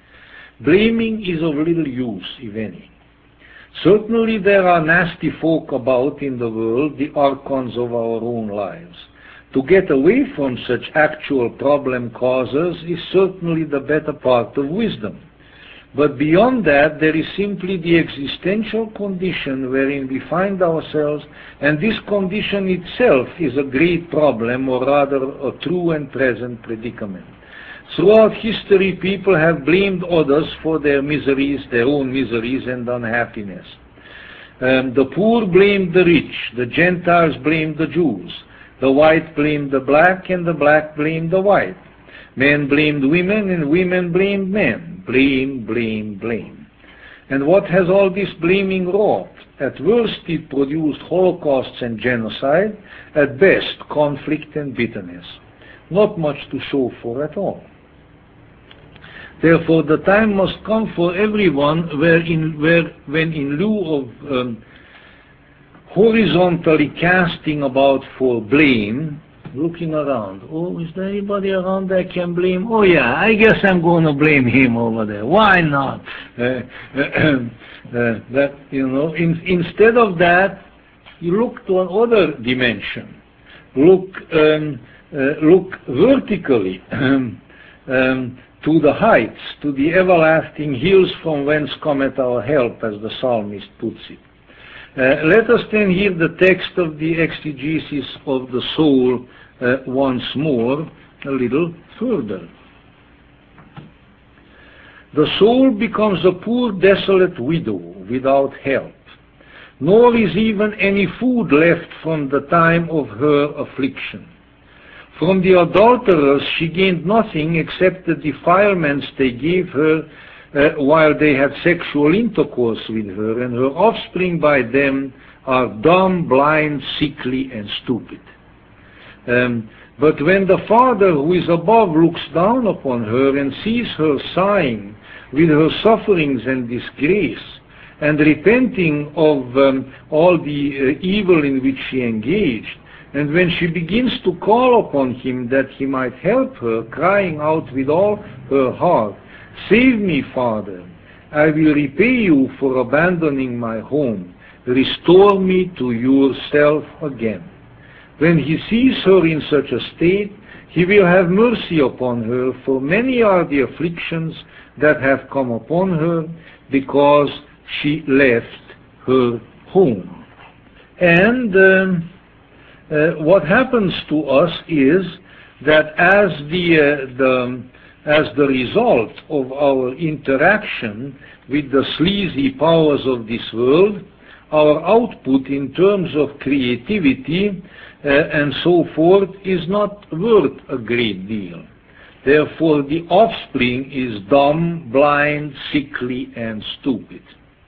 Blaming is of little use, if any. Certainly there are nasty folk about in the world, the archons of our own lives. To get away from such actual problem causes is certainly the better part of wisdom. But beyond that, there is simply the existential condition wherein we find ourselves, and this condition itself is a great problem, or rather a true and present predicament. Throughout history, people have blamed others for their miseries, their own miseries and unhappiness. Um, the poor blamed the rich, the Gentiles blamed the Jews, the white blamed the black, and the black blamed the white. Men blamed women, and women blamed men. Blame, blame, blame. And what has all this blaming wrought? At worst it produced holocausts and genocide, at best conflict and bitterness. Not much to show for at all. Therefore the time must come for everyone where in, where, when in lieu of um, horizontally casting about for blame, looking around. Oh, is there anybody around I can blame? Oh yeah, I guess I'm going to blame him over there. Why not? Uh, uh, uh, that, you know, in, instead of that, you look to another dimension. Look, um, uh, look vertically um, um, to the heights, to the everlasting hills from whence cometh our help, as the psalmist puts it. Uh, let us then hear the text of the exegesis of the soul uh, once more a little further. The soul becomes a poor desolate widow without help, nor is even any food left from the time of her affliction. From the adulterers she gained nothing except the defilements they gave her uh, while they had sexual intercourse with her, and her offspring by them are dumb, blind, sickly, and stupid. Um, but when the Father who is above looks down upon her and sees her sighing with her sufferings and disgrace, and repenting of um, all the uh, evil in which she engaged, and when she begins to call upon him that he might help her, crying out with all her heart, "Save me, Father, I will repay you for abandoning my home. Restore me to yourself again." When he sees her in such a state, he will have mercy upon her, for many are the afflictions that have come upon her, because she left her home. And um, uh, what happens to us is that as the, uh, the, as the result of our interaction with the sleazy powers of this world, our output in terms of creativity uh, and so forth is not worth a great deal. Therefore, the offspring is dumb, blind, sickly, and stupid.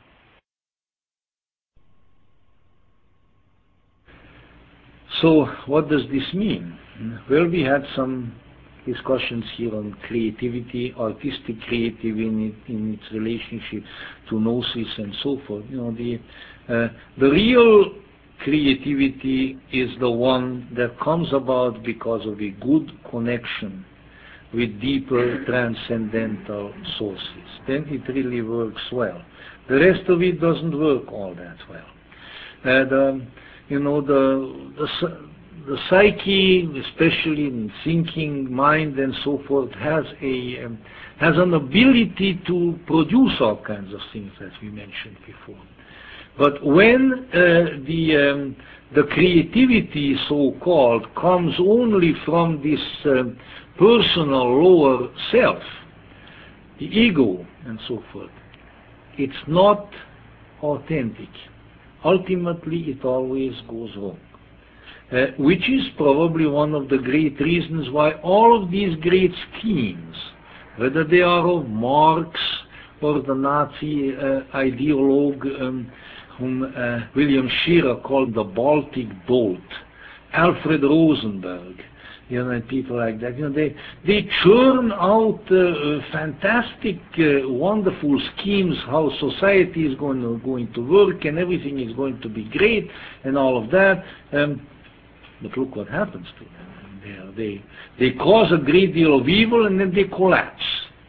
So, what does this mean? Well, we had some discussions here on creativity, artistic creativity in, it, in its relationship to gnosis and so forth. You know, the uh, the real creativity is the one that comes about because of a good connection with deeper transcendental sources. Then it really works well. The rest of it doesn't work all that well. And, um, you know, the, the the psyche, especially in thinking, mind, and so forth, has a um, has an ability to produce all kinds of things, as we mentioned before. But when uh, the um, the creativity, so-called, comes only from this um, personal lower self, the ego, and so forth, it's not authentic. Ultimately, it always goes wrong. Uh, which is probably one of the great reasons why all of these great schemes, whether they are of Marx or the Nazi uh, ideologue um, whom uh, William Scherer called the Baltic Boat, Alfred Rosenberg, you know, and people like that, you know, they they churn out uh, fantastic, uh, wonderful schemes how society is going to, going to work and everything is going to be great and all of that. Um, But look what happens to them. They, are, they, they cause a great deal of evil and then they collapse.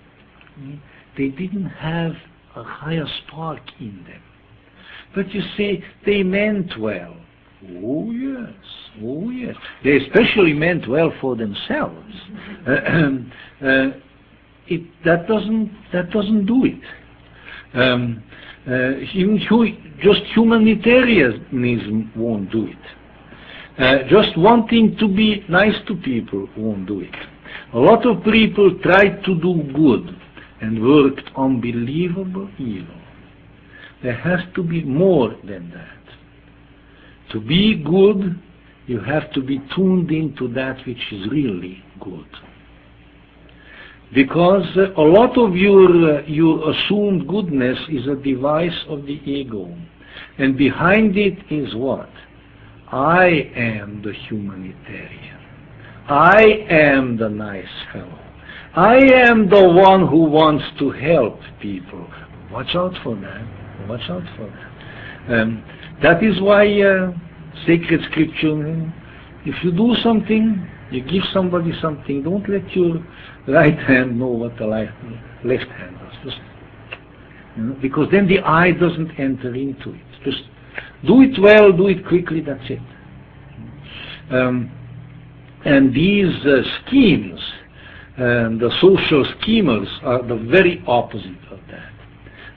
They didn't have a higher spark in them. But you say, they meant well. Oh yes, oh yes. They especially meant well for themselves. Uh, uh, it, that doesn't that doesn't do it. Um, uh, even hu just humanitarianism won't do it. Uh, just wanting to be nice to people won't do it. A lot of people tried to do good and worked unbelievable evil. There has to be more than that. To be good, you have to be tuned into that which is really good. Because uh, a lot of your, uh, your assumed goodness is a device of the ego. And behind it is what? I am the humanitarian. I am the nice fellow. I am the one who wants to help people. Watch out for that. Watch out for that. Um, that is why uh, sacred scripture, if you do something, you give somebody something, don't let your right hand know what the left hand does. Just, you know, because then the eye doesn't enter into it. Just do it well, do it quickly, that's it. Um, and these uh, schemes, um, the social schemers, are the very opposite of that.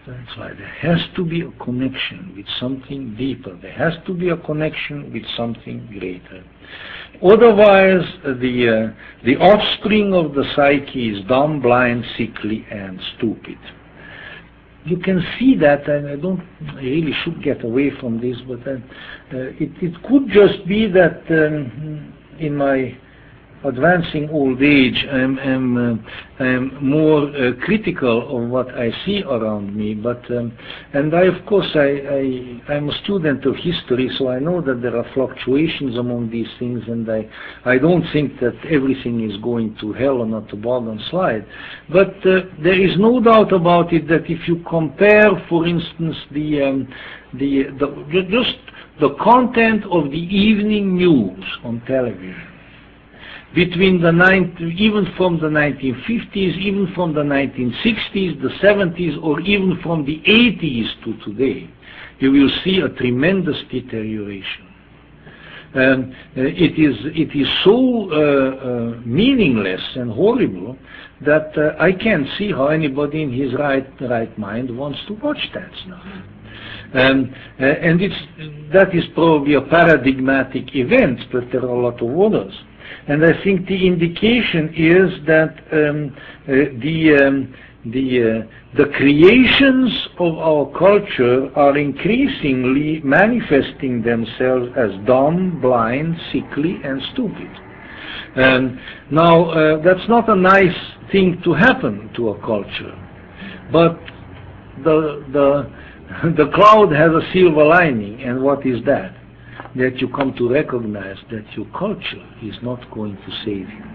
That's why there has to be a connection with something deeper. There has to be a connection with something greater. Otherwise, the, uh, the offspring of the psyche is dumb, blind, sickly, and stupid. You can see that, and I don't I really should get away from this, but uh, uh, it, it could just be that um, in my advancing old age, I'm, I'm, uh, I'm more uh, critical of what I see around me. But um, and I, of course, I, I I'm a student of history, so I know that there are fluctuations among these things, and I I don't think that everything is going to hell or not to bottom slide. But uh, there is no doubt about it that if you compare, for instance, the um, the, the just the content of the evening news on television, between the nineteen, even from the nineteen fifties, even from the nineteen sixties, the seventies, or even from the eighties to today, you will see a tremendous deterioration. Um, uh, it is it is so uh, uh, meaningless and horrible that uh, I can't see how anybody in his right right mind wants to watch that stuff. Um, uh, and it's that is probably a paradigmatic event, but there are a lot of others. And I think the indication is that um, uh, the um, the uh, the creations of our culture are increasingly manifesting themselves as dumb, blind, sickly, and stupid. Um, now uh, that's not a nice thing to happen to a culture, but the the the cloud has a silver lining, and what is that? That you come to recognize that your culture is not going to save you.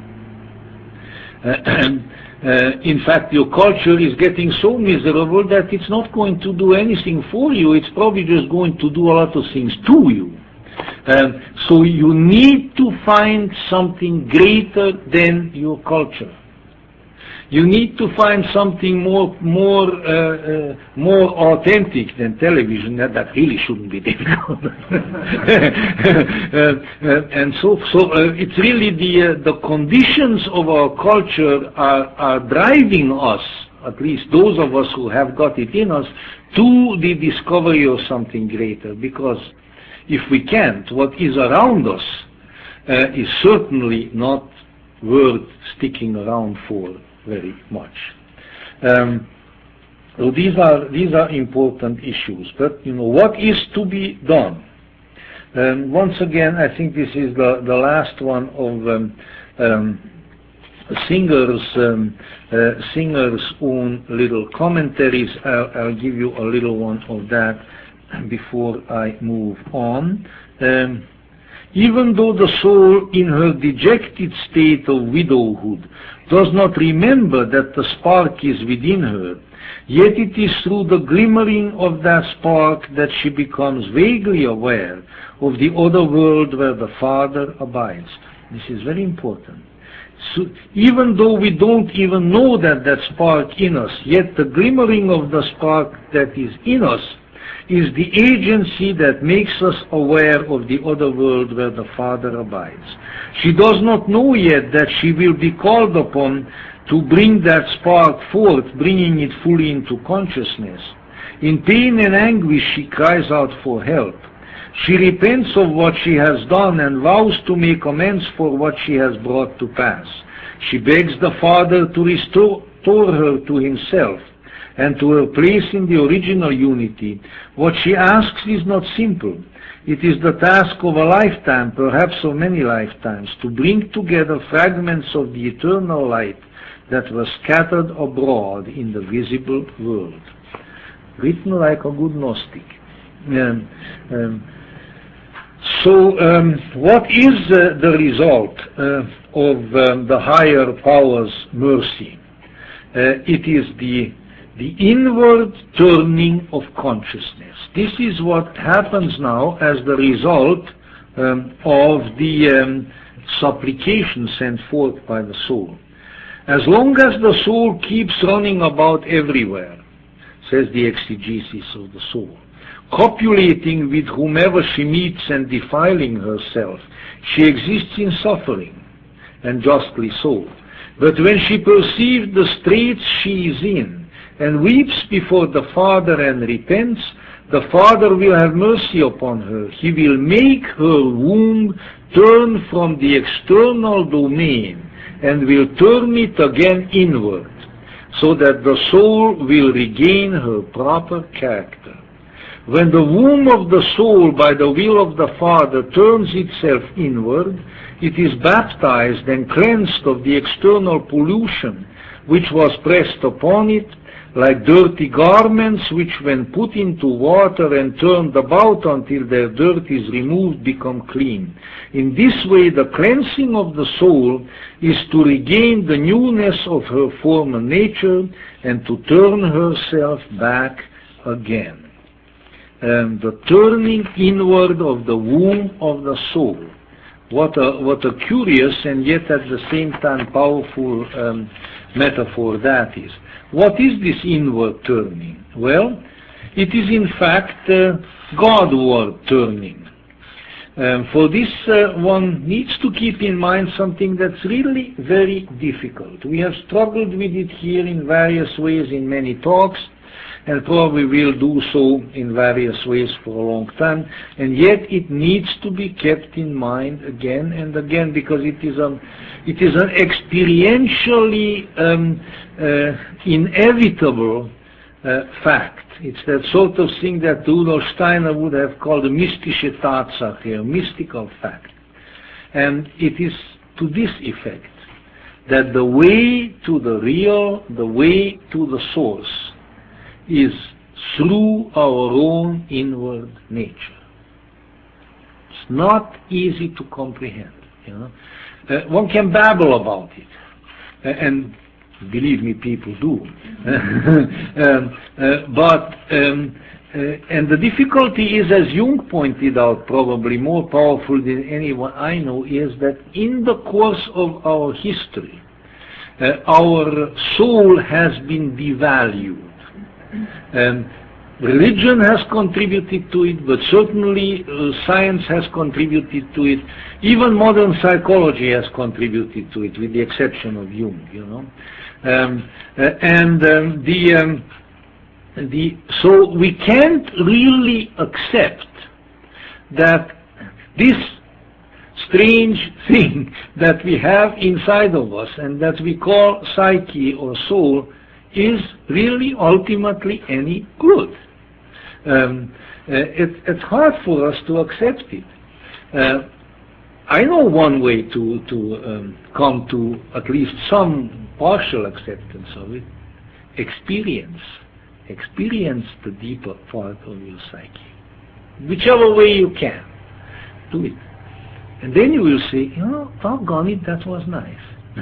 Uh, uh, in fact, your culture is getting so miserable that it's not going to do anything for you. It's probably just going to do a lot of things to you. Um, so you need to find something greater than your culture. You need to find something more, more, uh, uh, more authentic than television. That, that really shouldn't be difficult. uh, uh, and so, so uh, it's really the uh, the conditions of our culture are are driving us, at least those of us who have got it in us, to the discovery of something greater. Because if we can't, what is around us uh, is certainly not worth sticking around for very much. Um, so these are these are important issues. But you know, what is to be done? Um, once again, I think this is the the last one of um, um, Singer's um, uh, Singer's own little commentaries. I'll, I'll give you a little one of that before I move on. Um, Even though the soul in her dejected state of widowhood does not remember that the spark is within her, yet it is through the glimmering of that spark that she becomes vaguely aware of the other world where the Father abides. This is very important. So even though we don't even know that that spark in us, yet the glimmering of the spark that is in us is the agency that makes us aware of the other world where the Father abides. She does not know yet that she will be called upon to bring that spark forth, bringing it fully into consciousness. In pain and anguish she cries out for help. She repents of what she has done and vows to make amends for what she has brought to pass. She begs the Father to restore her to himself and to her place in the original unity. What she asks is not simple. It is the task of a lifetime, perhaps of many lifetimes, to bring together fragments of the eternal light that were scattered abroad in the visible world. Written like a good Gnostic. Um, um, so, um, what is uh, the result uh, of um, the higher power's mercy? Uh, it is the the inward turning of consciousness. This is what happens now as the result um, of the um, supplication sent forth by the soul. As long as the soul keeps running about everywhere, says the exegesis of the soul, copulating with whomever she meets and defiling herself, she exists in suffering, and justly so. But when she perceives the straits she is in, and weeps before the Father and repents, the Father will have mercy upon her. He will make her womb turn from the external domain and will turn it again inward, so that the soul will regain her proper character. When the womb of the soul, by the will of the Father, turns itself inward, it is baptized and cleansed of the external pollution which was pressed upon it, like dirty garments which, when put into water and turned about until their dirt is removed, become clean. In this way, the cleansing of the soul is to regain the newness of her former nature and to turn herself back again. Um, the turning inward of the womb of the soul. What a, what a curious and yet at the same time powerful um, metaphor that is. What is this inward turning? Well, it is in fact uh, Godward turning. Um, for this uh, one needs to keep in mind something that's really very difficult. We have struggled with it here in various ways in many talks, and probably will do so in various ways for a long time, and yet it needs to be kept in mind again and again, because it is an, it is an experientially um, uh, inevitable uh, fact. It's that sort of thing that Rudolf Steiner would have called a mystische Tatsache, a mystical fact. And it is to this effect that the way to the real, the way to the source, is through our own inward nature. It's not easy to comprehend. You know, uh, one can babble about it, uh, and believe me, people do. um, uh, but um, uh, and the difficulty is, as Jung pointed out, probably more powerful than anyone I know, is that in the course of our history, uh, our soul has been devalued. Um, religion has contributed to it, but certainly uh, science has contributed to it. Even modern psychology has contributed to it, with the exception of Jung. You know, um, uh, and um, the um, the so we can't really accept that this strange thing that we have inside of us and that we call psyche or soul is really ultimately any good. Um, uh, it, it's hard for us to accept it. Uh, I know one way to, to um, come to at least some partial acceptance of it. Experience. Experience the deeper part of your psyche. Whichever way you can, do it. And then you will say, you know, doggone it, that was nice.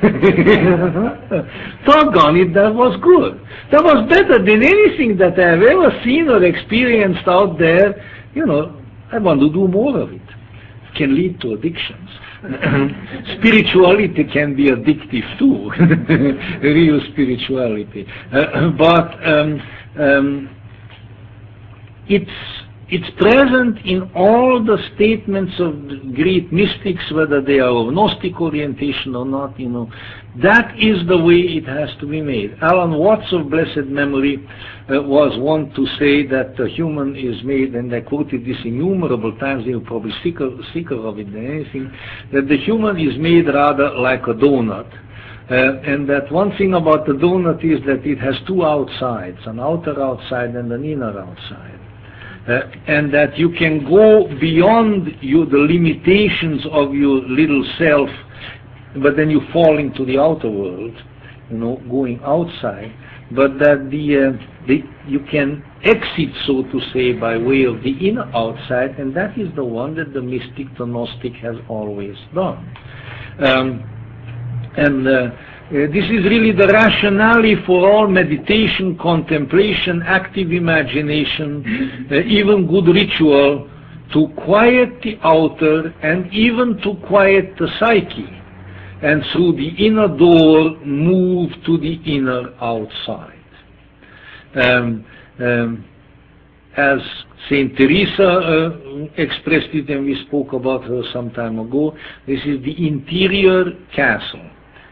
Doggone it, that was good. That was better than anything that I have ever seen or experienced out there. You know, I want to do more of it. It can lead to addictions. Spirituality can be addictive too, real spirituality. Uh, but um, um, it's It's present in all the statements of great mystics, whether they are of Gnostic orientation or not, you know. That is the way it has to be made. Alan Watts of blessed memory uh, was one to say that the human is made, and I quoted this innumerable times, you're probably sicker, sicker of it than anything, that the human is made rather like a donut. Uh, and that one thing about the donut is that it has two outsides, an outer outside and an inner outside. Uh, and that you can go beyond you, the limitations of your little self, but then you fall into the outer world, you know, going outside, but that the, uh, the you can exit, so to say, by way of the inner outside, and that is the one that the mystic, the Gnostic, has always done. Um, and uh, Uh, this is really the rationale for all meditation, contemplation, active imagination, uh, even good ritual, to quiet the outer and even to quiet the psyche, and through the inner door move to the inner outside. Um, um, as Saint Teresa uh, expressed it, and we spoke about her some time ago, this is the interior castle.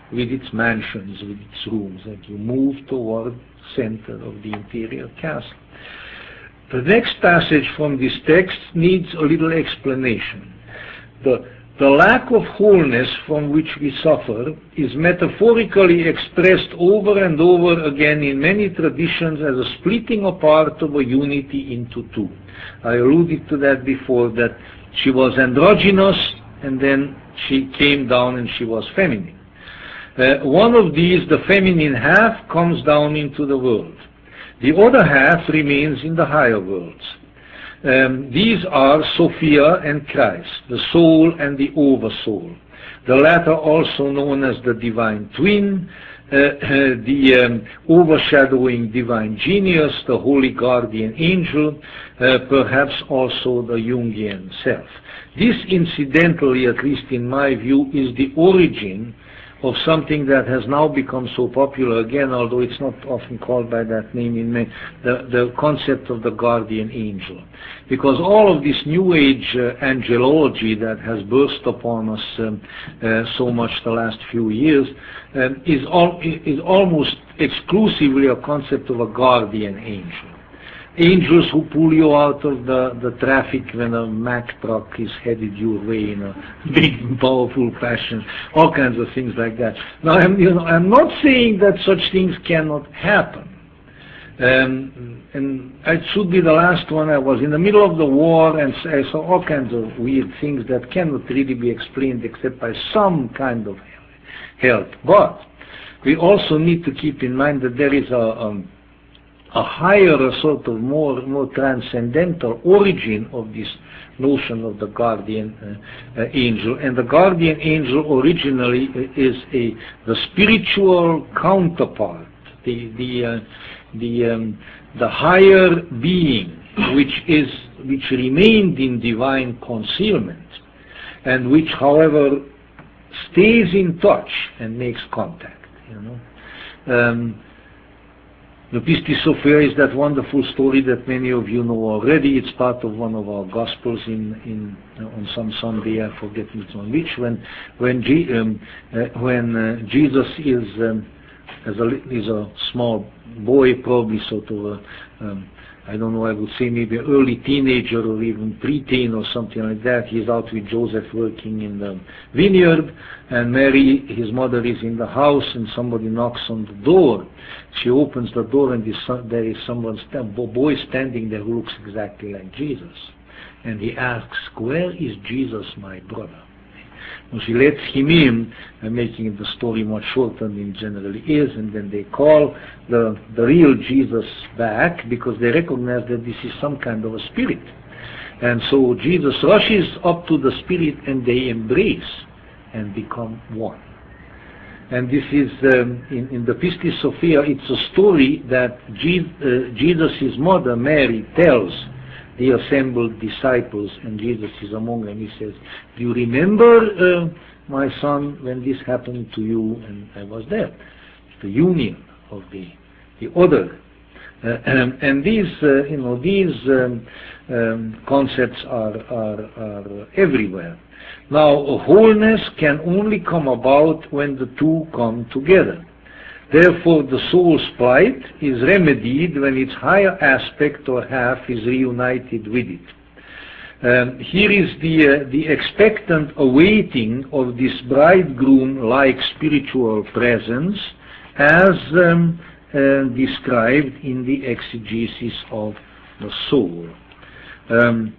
with its mansions, with its rooms, and you move toward the center of the interior castle. The next passage from this text needs a little explanation. The, the lack of wholeness from which we suffer is metaphorically expressed over and over again in many traditions as a splitting apart of a unity into two. I alluded to that before, that she was androgynous and then she came down and she was feminine. Uh, one of these, the feminine half, comes down into the world. The other half remains in the higher worlds. Um, these are Sophia and Christ, the soul and the oversoul. The latter also known as the divine twin, uh, the um, overshadowing divine genius, the holy guardian angel, uh, perhaps also the Jungian self. This, incidentally, at least in my view, is the origin of something that has now become so popular again, although it's not often called by that name in me, the, the concept of the guardian angel. Because all of this New Age uh, angelology that has burst upon us um, uh, so much the last few years um, is, all, is almost exclusively a concept of a guardian angel. Angels who pull you out of the, the traffic when a Mack truck is headed your way in a big, powerful fashion, all kinds of things like that. Now, I'm, you know, I'm not saying that such things cannot happen. Um, and it should be the last one. I was in the middle of the war and I saw all kinds of weird things that cannot really be explained except by some kind of help. But we also need to keep in mind that there is a... Um, a higher, a sort of more, more transcendental origin of this notion of the guardian uh, uh, angel. And the guardian angel originally is a the spiritual counterpart, the the uh, the um, the higher being, which is which remained in divine concealment, and which, however, stays in touch and makes contact. You know. Um, The Pistis Sophia is that wonderful story that many of you know already. It's part of one of our Gospels in, in uh, on some Sunday, I forget on which, when when, G, um, uh, when uh, Jesus is um, as a is a small boy, probably sort of a, um, I don't know, I would say maybe an early teenager or even preteen or something like that. He's out with Joseph working in the vineyard, and Mary, his mother, is in the house, and somebody knocks on the door. She opens the door, and there is someone, a boy standing there who looks exactly like Jesus. And he asks, "Where is Jesus, my brother?" And she lets him in, uh, making the story much shorter than it generally is, and then they call the, the real Jesus back because they recognize that this is some kind of a spirit. And so Jesus rushes up to the spirit and they embrace and become one. And this is, um, in, in the Pistis Sophia, it's a story that Je- uh, Jesus' mother, Mary, tells the assembled disciples, and Jesus is among them. He says, "Do you remember, uh, my son, when this happened to you?" And I was there. The union of the, the other. Uh, and, and these, uh, you know, these um, um, concepts are, are, are everywhere. Now, wholeness can only come about when the two come together. Therefore, the soul's plight is remedied when its higher aspect or half is reunited with it. Um, here is the, uh, the expectant awaiting of this bridegroom-like spiritual presence as um, uh, described in the exegesis of the soul. Um,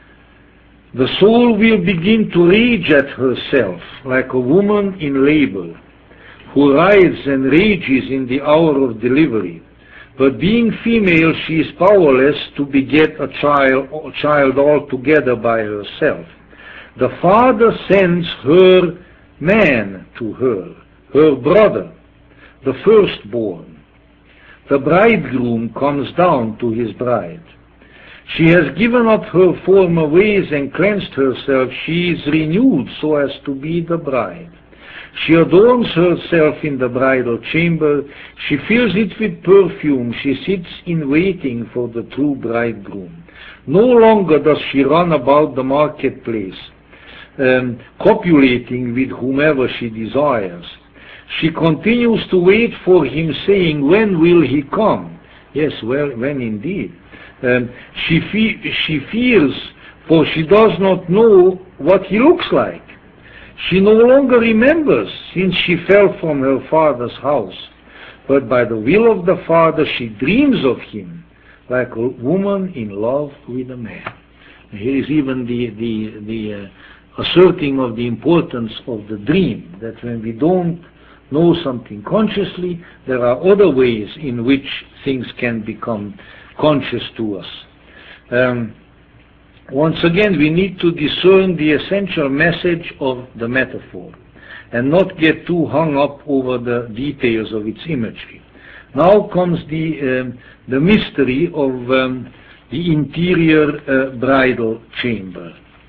the soul will begin to rage at herself like a woman in labor, who writhes and rages in the hour of delivery. But being female, she is powerless to beget a child, a child altogether by herself. The Father sends her man to her, her brother, the firstborn. The bridegroom comes down to his bride. She has given up her former ways and cleansed herself. She is renewed so as to be the bride. She adorns herself in the bridal chamber. She fills it with perfume. She sits in waiting for the true bridegroom. No longer does she run about the marketplace, um, copulating with whomever she desires. She continues to wait for him, saying, when will he come? Yes, well, when indeed. Um, she, fe she fears, for she does not know what he looks like. She no longer remembers, since she fell from her father's house. But by the will of the Father she dreams of him, like a woman in love with a man. And here is even the, the, the uh, asserting of the importance of the dream, that when we don't know something consciously, there are other ways in which things can become conscious to us. Um, once again, we need to discern the essential message of the metaphor and not get too hung up over the details of its imagery. Now comes the, um, the mystery of um, the interior uh, bridal chamber,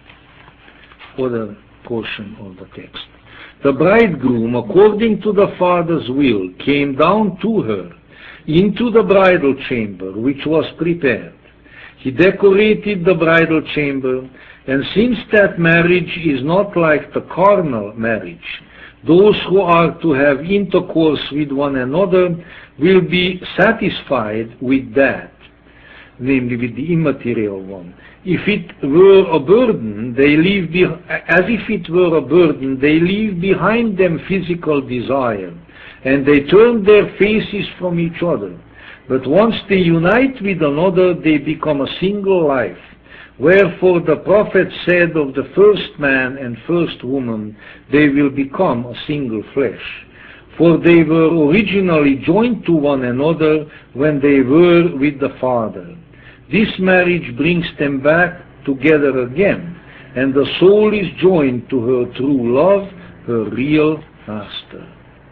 other portion of the text. The bridegroom, according to the Father's will, came down to her into the bridal chamber, which was prepared. He decorated the bridal chamber, and since that marriage is not like the carnal marriage, those who are to have intercourse with one another will be satisfied with that, namely with the immaterial one. If it were a burden, they leave be as if it were a burden, they leave behind them physical desire, and they turn their faces from each other. But once they unite with another, they become a single life. Wherefore the prophet said of the first man and first woman, they will become a single flesh. For they were originally joined to one another when they were with the Father. This marriage brings them back together again, and the soul is joined to her true love, her real master.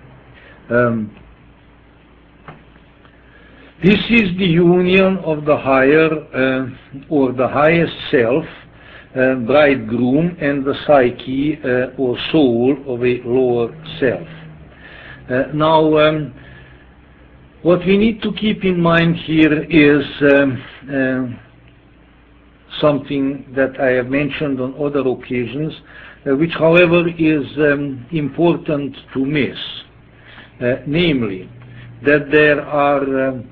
Um, This is the union of the higher uh, or the highest self, uh, bridegroom, and the psyche uh, or soul of a lower self. Uh, now, um, what we need to keep in mind here is um, uh, something that I have mentioned on other occasions, uh, which, however, is um, important to miss, uh, namely, that there are um,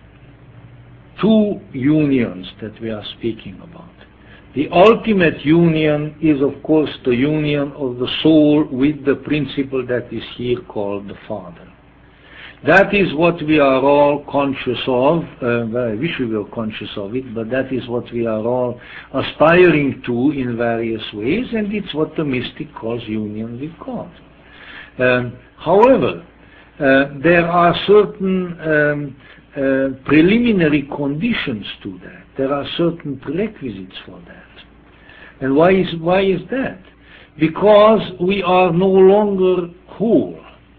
two unions that we are speaking about. The ultimate union is, of course, the union of the soul with the principle that is here called the Father. That is what we are all conscious of. Uh, well, I wish we were conscious of it, but that is what we are all aspiring to in various ways, and it's what the mystic calls union with God. Um, however, uh, there are certain um, Uh, preliminary conditions to that. There are certain prerequisites for that. And why is, why is that? Because we are no longer whole.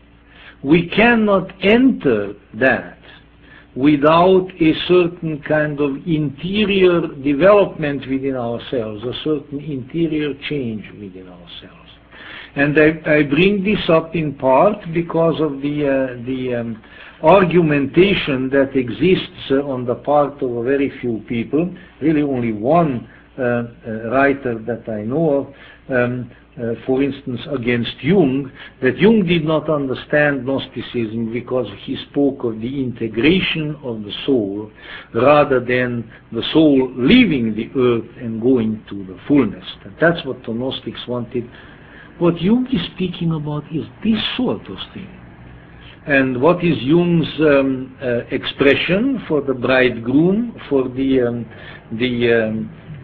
We cannot enter that without a certain kind of interior development within ourselves, a certain interior change within ourselves. And I, I bring this up in part because of the, uh, the um, argumentation that exists uh, on the part of a very few people, really only one uh, uh, writer that I know of, um, uh, for instance, against Jung, that Jung did not understand Gnosticism because he spoke of the integration of the soul rather than the soul leaving the earth and going to the fullness. And that's what the Gnostics wanted. What Jung is speaking about is this sort of thing. And what is Jung's um, uh, expression for the bridegroom, for the, um, the um,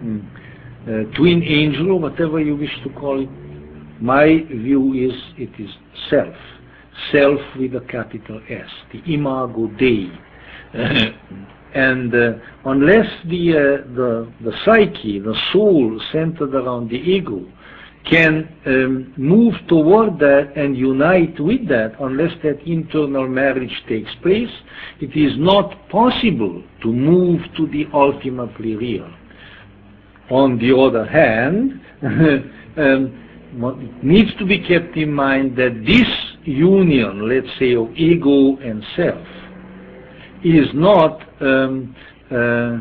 uh, twin angel, or whatever you wish to call it? My view is it is self. Self with a capital S, the imago Dei. Uh, and uh, unless the, uh, the, the psyche, the soul centered around the ego, can um, move toward that and unite with that, unless that internal marriage takes place, it is not possible to move to the ultimately real. On the other hand, um, it needs to be kept in mind that this union, let's say, of ego and self, is not um, uh,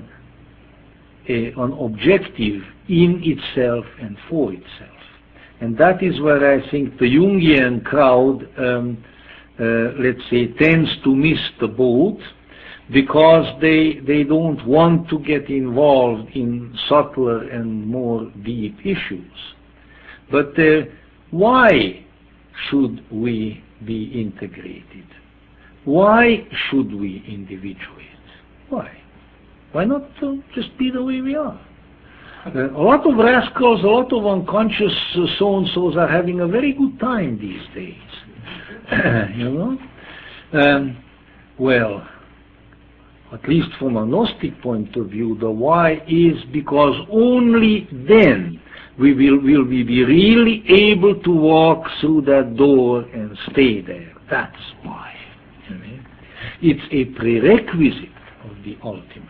a, an objective in itself and for itself. And that is where I think the Jungian crowd um, uh, let's say, tends to miss the boat because they, they don't want to get involved in subtler and more deep issues. But uh, why should we be integrated? Why should we individuate? Why? Why not uh, just be the way we are? Uh, a lot of rascals, a lot of unconscious uh, so-and-sos are having a very good time these days. You know? Um, well, at least from a Gnostic point of view, the why is because only then we will, will we be really able to walk through that door and stay there. That's why. You know? It's a prerequisite of the ultimate.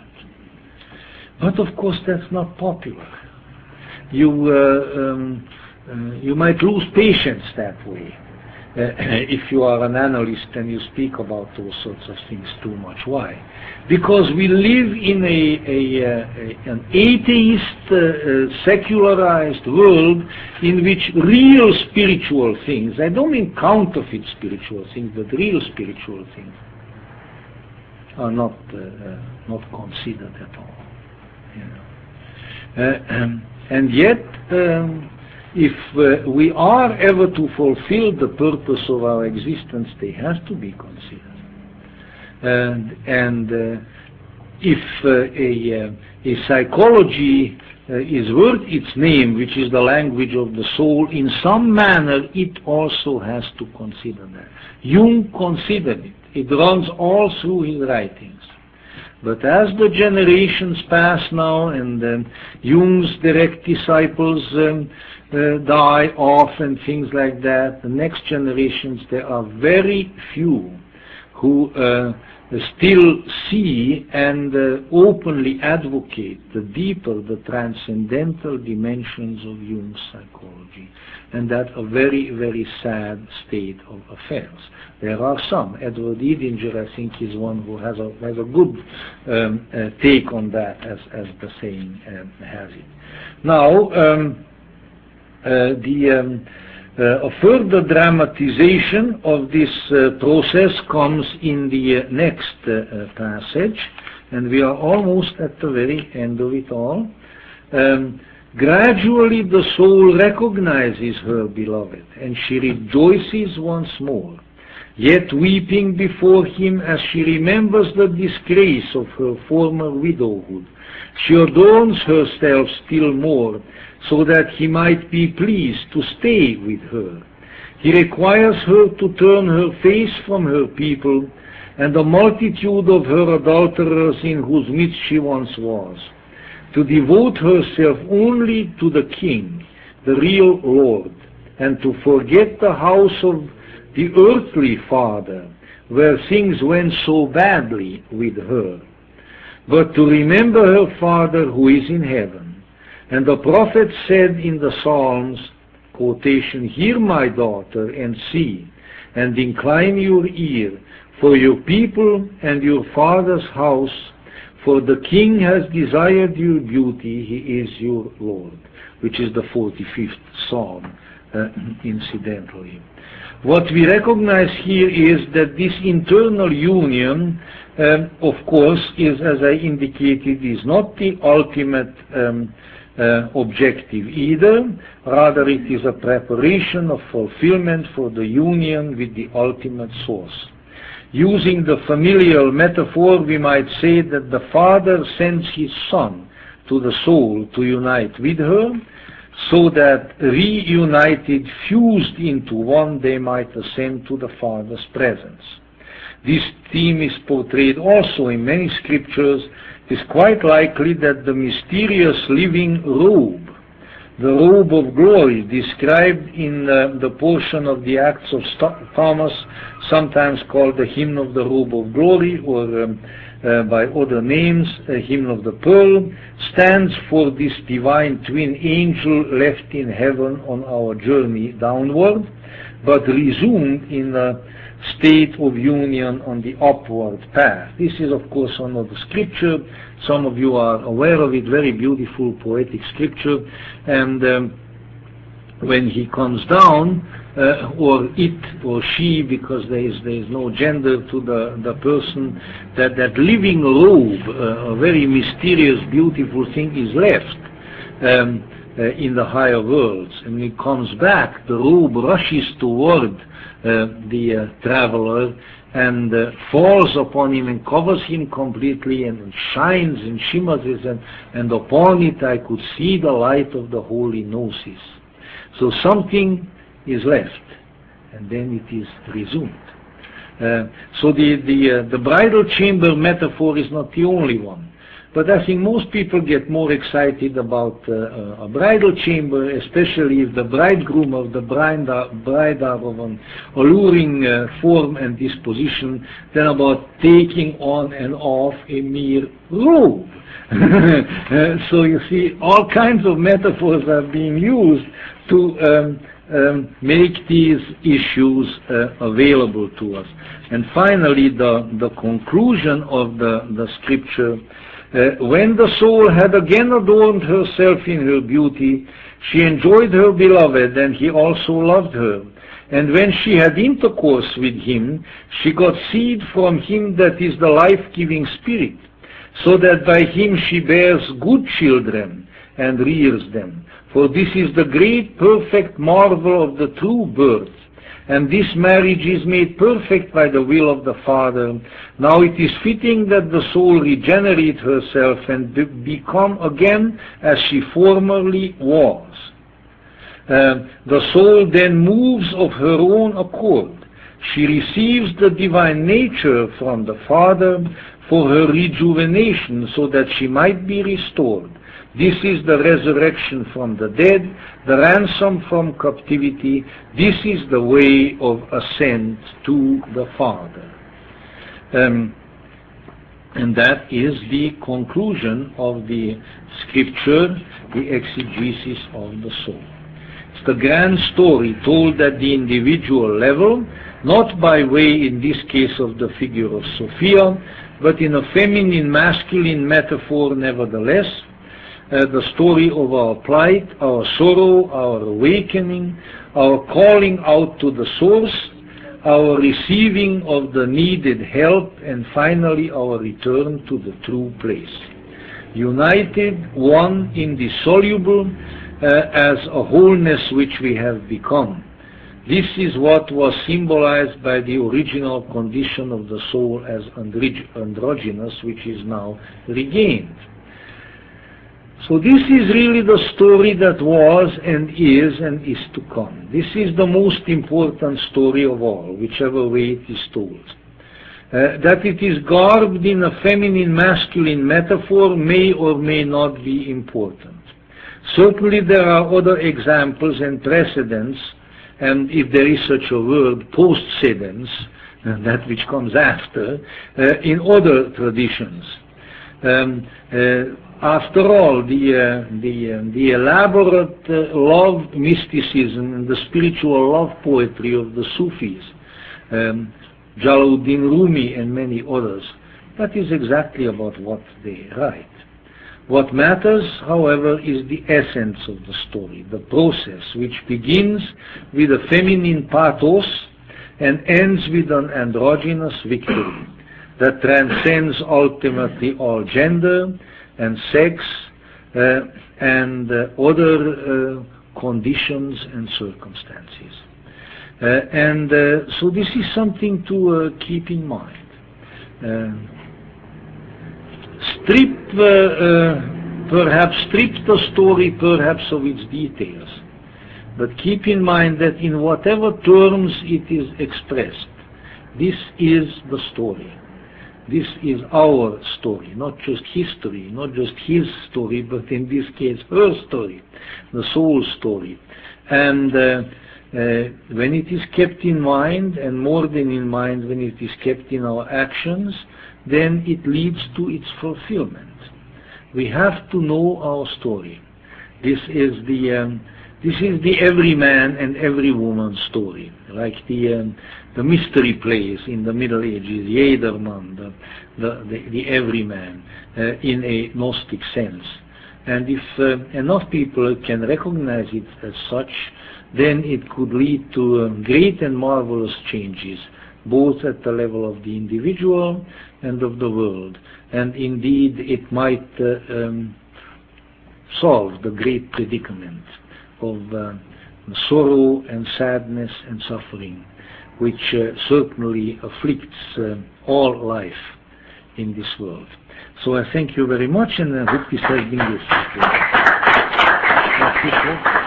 But of course that's not popular. You, uh, um, uh, you might lose patience that way. Uh, if you are an analyst and you speak about those sorts of things too much. Why? Because we live in a, a, a an atheist, uh, uh, secularized world in which real spiritual things, I don't mean counterfeit spiritual things, but real spiritual things, are not, uh, uh, not considered at all. You know. uh, um, and yet, um, if uh, we are ever to fulfill the purpose of our existence, they have to be considered. And, and uh, if uh, a, uh, a psychology uh, is worth its name, which is the language of the soul, in some manner it also has to consider that. Jung considered it. It runs all through his writings. But as the generations pass now and um, Jung's direct disciples um, uh, die off and things like that, the next generations, there are very few who uh, still see and uh, openly advocate the deeper, the transcendental dimensions of Jung's psychology. And that's a very, very sad state of affairs. There are some. Edward Edinger, I think, is one who has a, has a good um, uh, take on that, as, as the saying um, has it. Now, um, uh, the... Um, Uh, a further dramatization of this uh, process comes in the uh, next uh, uh, passage, and we are almost at the very end of it all. Um, gradually the soul recognizes her beloved, and she rejoices once more, yet weeping before him as she remembers the disgrace of her former widowhood. She adorns herself still more, so that he might be pleased to stay with her. He requires her to turn her face from her people and the multitude of her adulterers in whose midst she once was, to devote herself only to the King, the real Lord, and to forget the house of the earthly father, where things went so badly with her, but to remember her Father who is in heaven. And the prophet said in the Psalms, quotation, "Hear, my daughter, and see, and incline your ear, for your people and your father's house, for the king has desired your beauty, he is your Lord," which is the forty-fifth Psalm, uh, incidentally. What we recognize here is that this internal union, um, of course, is, as I indicated, is not the ultimate um, Uh, objective either. Rather, it is a preparation of fulfillment for the union with the ultimate source. Using the familial metaphor, we might say that the Father sends his Son to the soul to unite with her, so that reunited, fused into one, they might ascend to the Father's presence. This theme is portrayed also in many scriptures. It is quite likely that the mysterious living robe, the robe of glory described in uh, the portion of the Acts of St Thomas, sometimes called the hymn of the robe of glory, or um, uh, by other names, a hymn of the pearl, stands for this divine twin angel left in heaven on our journey downward, but resumed in a state of union on the upward path. This is, of course, another scripture. Some of you are aware of it, very beautiful poetic scripture, and um, when he comes down, uh, or it or she, because there is there is no gender to the the person, that that living robe, uh, a very mysterious, beautiful thing, is left um, uh, in the higher worlds. And when he comes back, the robe rushes toward uh, the uh, traveler and uh, falls upon him and covers him completely, and shines and shimmers, and, and upon it I could see the light of the holy gnosis. So something is left, and then it is resumed. Uh, so the the, uh, the bridal chamber metaphor is not the only one, but I think most people get more excited about uh, a bridal chamber, especially if the bridegroom or the bride are, bride are of an alluring uh, form and disposition, than about taking on and off a mere robe. uh, so you see, all kinds of metaphors are being used to um, um, make these issues uh, available to us. And finally, the, the conclusion of the, the scripture, uh, when the soul had again adorned herself in her beauty, she enjoyed her beloved, and he also loved her. And when she had intercourse with him, she got seed from him that is the life-giving spirit, so that by him she bears good children and rears them. For this is the great perfect marvel of the true birth, and this marriage is made perfect by the will of the Father. Now it is fitting that the soul regenerate herself and be become again as she formerly was. Uh, the soul then moves of her own accord. She receives the divine nature from the Father for her rejuvenation, so that she might be restored. This is the resurrection from the dead, the ransom from captivity. This is the way of ascent to the Father. Um, and that is the conclusion of the scripture, the exegesis of the soul. It's the grand story told at the individual level, not by way, in this case, of the figure of Sophia, but in a feminine, masculine metaphor nevertheless. Uh, the story of our plight, our sorrow, our awakening, our calling out to the source, our receiving of the needed help, and finally our return to the true place. United, one, indissoluble, uh, as a wholeness which we have become. This is what was symbolized by the original condition of the soul as androgynous, which is now regained. So this is really the story that was and is and is to come. This is the most important story of all, whichever way it is told. Uh, that it is garbed in a feminine masculine metaphor may or may not be important. Certainly there are other examples and precedents, and if there is such a word, postcedents, uh, that which comes after, uh, in other traditions. Um, uh, after all, the, uh, the, uh, the elaborate uh, love mysticism and the spiritual love poetry of the Sufis, um, Jalaluddin Rumi and many others, that is exactly about what they write. What matters, however, is the essence of the story, the process, which begins with a feminine pathos and ends with an androgynous victory that transcends ultimately all gender and sex uh, and uh, other uh, conditions and circumstances. Uh, and uh, so this is something to uh, keep in mind. Uh, strip, uh, uh, perhaps strip the story perhaps of its details, but keep in mind that in whatever terms it is expressed, this is the story. This is our story, not just history, not just his story, but in this case her story, the soul's story. And uh, uh, when it is kept in mind, and more than in mind, when it is kept in our actions, then it leads to its fulfillment. We have to know our story. This is the um, this is the every man and every woman story, like the um, the mystery plays in the Middle Ages, Jedermann, the the, the, the everyman, uh, in a Gnostic sense. And if uh, enough people can recognize it as such, then it could lead to um, great and marvelous changes, both at the level of the individual and of the world. And indeed, it might uh, um, solve the great predicament of uh, sorrow and sadness and suffering, which uh, certainly afflicts uh, all life in this world. So I thank you very much, and I hope this has been useful.